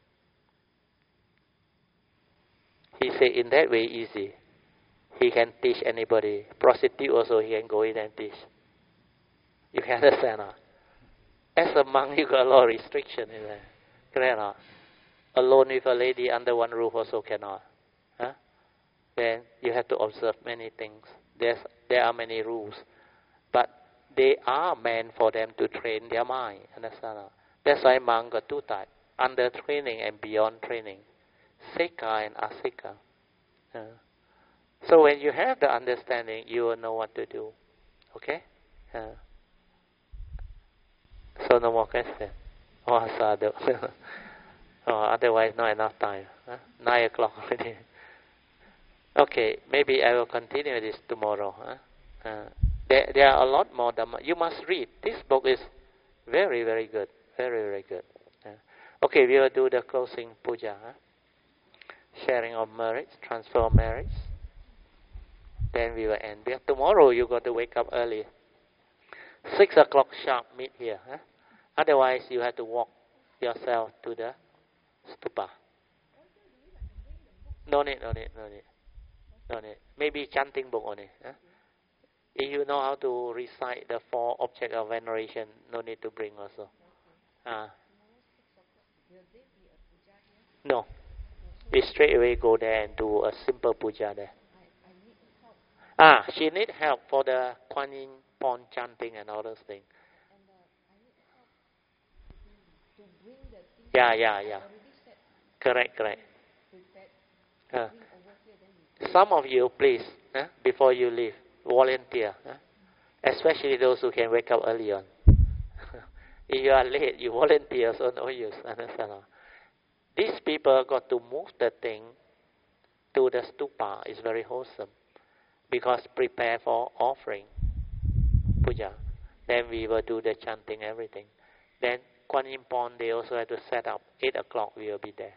He said in that way easy. He can teach anybody. Prostitute also he can go in and teach. You can understand, huh? As a monk you got a lot of restriction in there. Correct, huh? Alone with a lady under one roof also cannot. Then you have to observe many things. There are many rules. But they are meant for them to train their mind. Understand? That's why monks got two types. Under training and beyond training. Sekha and Asika. So when you have the understanding, you will know what to do. Okay? So no more question. Oh, sadhu. Otherwise not enough time. 9 o'clock already. Okay, maybe I will continue this tomorrow. There are a lot more Dhamma. You must read. This book is very, very good. Very, very good. Okay, we will do the closing puja. Sharing of merits, transfer of merits. Then we will end. Tomorrow you got to wake up early. 6 o'clock sharp, meet here. Otherwise you have to walk yourself to the stupa. No need. Maybe chanting book only. If you know how to recite the 4 objects of veneration, no need to bring also. No. We straight away go there and do a simple puja there. She need help for the Kuan Yin Pon chanting and all those things. Yeah. Correct. Some of you, please, before you leave, volunteer. Especially those who can wake up early on. If you are late, you volunteer, so no use. Understand? These people got to move the thing to the stupa. It's very wholesome. Because prepare for offering, puja. Then we will do the chanting, everything. Then Kuan Yin Pon, they also have to set up. 8 o'clock we will be there.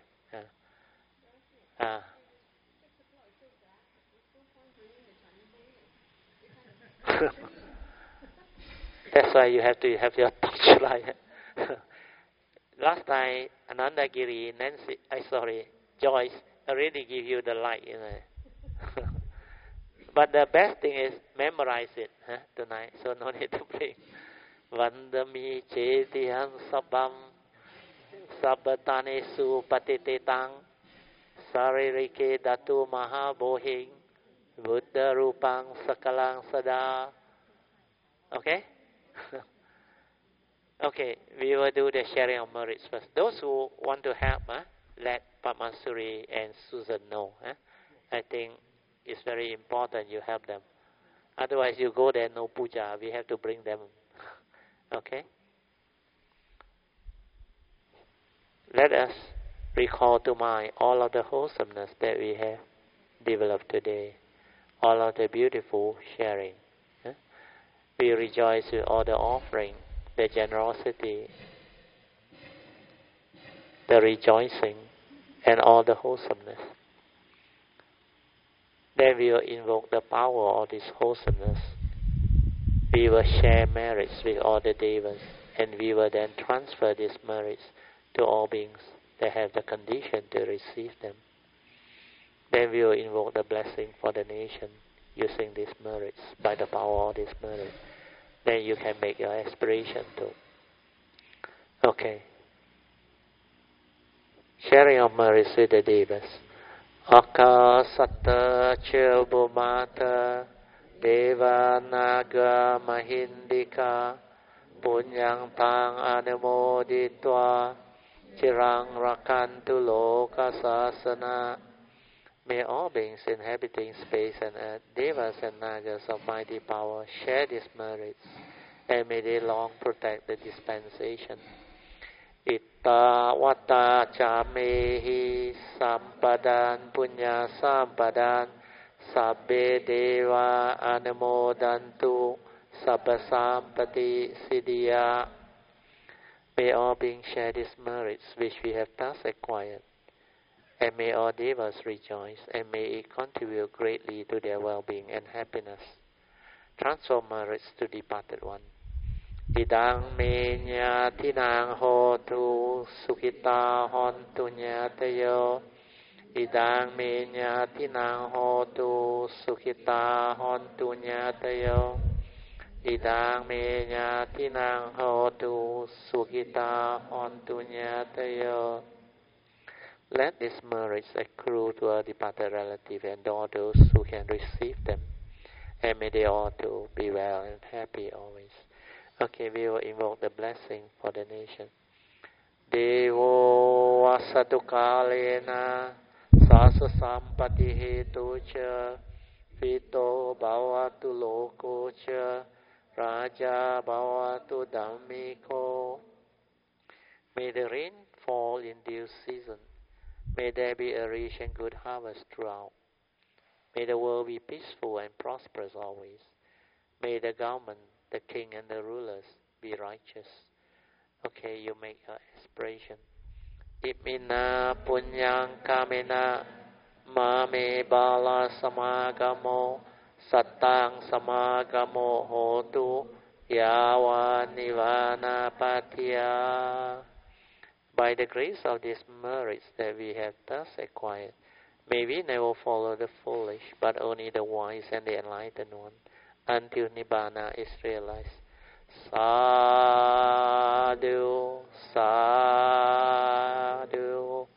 That's why you have to have your torchlight. Last time, Anandagiri, Joyce already give you the light. But the best thing is memorize it tonight, so no need to bring. Vandami chetiham sabam sabatanesu patitetang saririke datu mahabohing buddha rupang sakalang sada. Okay? Okay, we will do the sharing of merits first. Those who want to help, let Padmasuri and Susan know. I think it's very important you help them. Otherwise you go there, no puja. We have to bring them. Okay? Let us recall to mind all of the wholesomeness that we have developed today. All of the beautiful sharing. We rejoice with all the offering, the generosity, the rejoicing, and all the wholesomeness. Then we will invoke the power of this wholesomeness. We will share merits with all the devas, and we will then transfer these merits to all beings that have the condition to receive them. Then we will invoke the blessing for the nation using these merits, by the power of this merit. Then you can make your aspiration too. Okay. Sharing of merits with the devas. Akasata Chilbumata Deva Naga Mahindika Punyang Tang Anumoditwa Chirang Rakantu Loka Sasana. May all beings inhabiting space and earth, devas and nagas of mighty power, share these merits, and may they long protect the dispensation. Itta vata chamehi sampadan punya sampadan sabbe deva anumodantu sabba sampati siddhya. May all beings share these merits which we have thus acquired, and may all devas rejoice, and may it contribute greatly to their well-being and happiness. Transfer merits to departed one. Idang me nyatinang hotu sukhita hontu nyatayo. Idang me nyatinang hotu sukhita hontu nyatayo. Idang me nyatinang hotu sukhita hontu nyatayo. Let these merits accrue to our departed relative and all those who can receive them, and may they all too be well and happy always. Okay, we will invoke the blessing for the nation. Devo vasatu kalena sasa sampati hetu cha Vito bhavatu loko cha Raja bhavatu dhammiko. May the rain fall in due season. May there be a rich and good harvest throughout. May the world be peaceful and prosperous always. May the government, the king and the rulers be righteous. Okay, you make your aspiration. Imina punyang kamena mame bala samagamo sattang samagamo hotu yawa nivana patya. By the grace of these merits that we have thus acquired, may we never follow the foolish, but only the wise and the enlightened one, until Nibbana is realized. Sadhu, sadhu,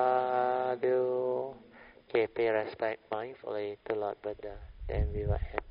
sadhu. Okay, pay respect mindfully to Lord Buddha, then we will end.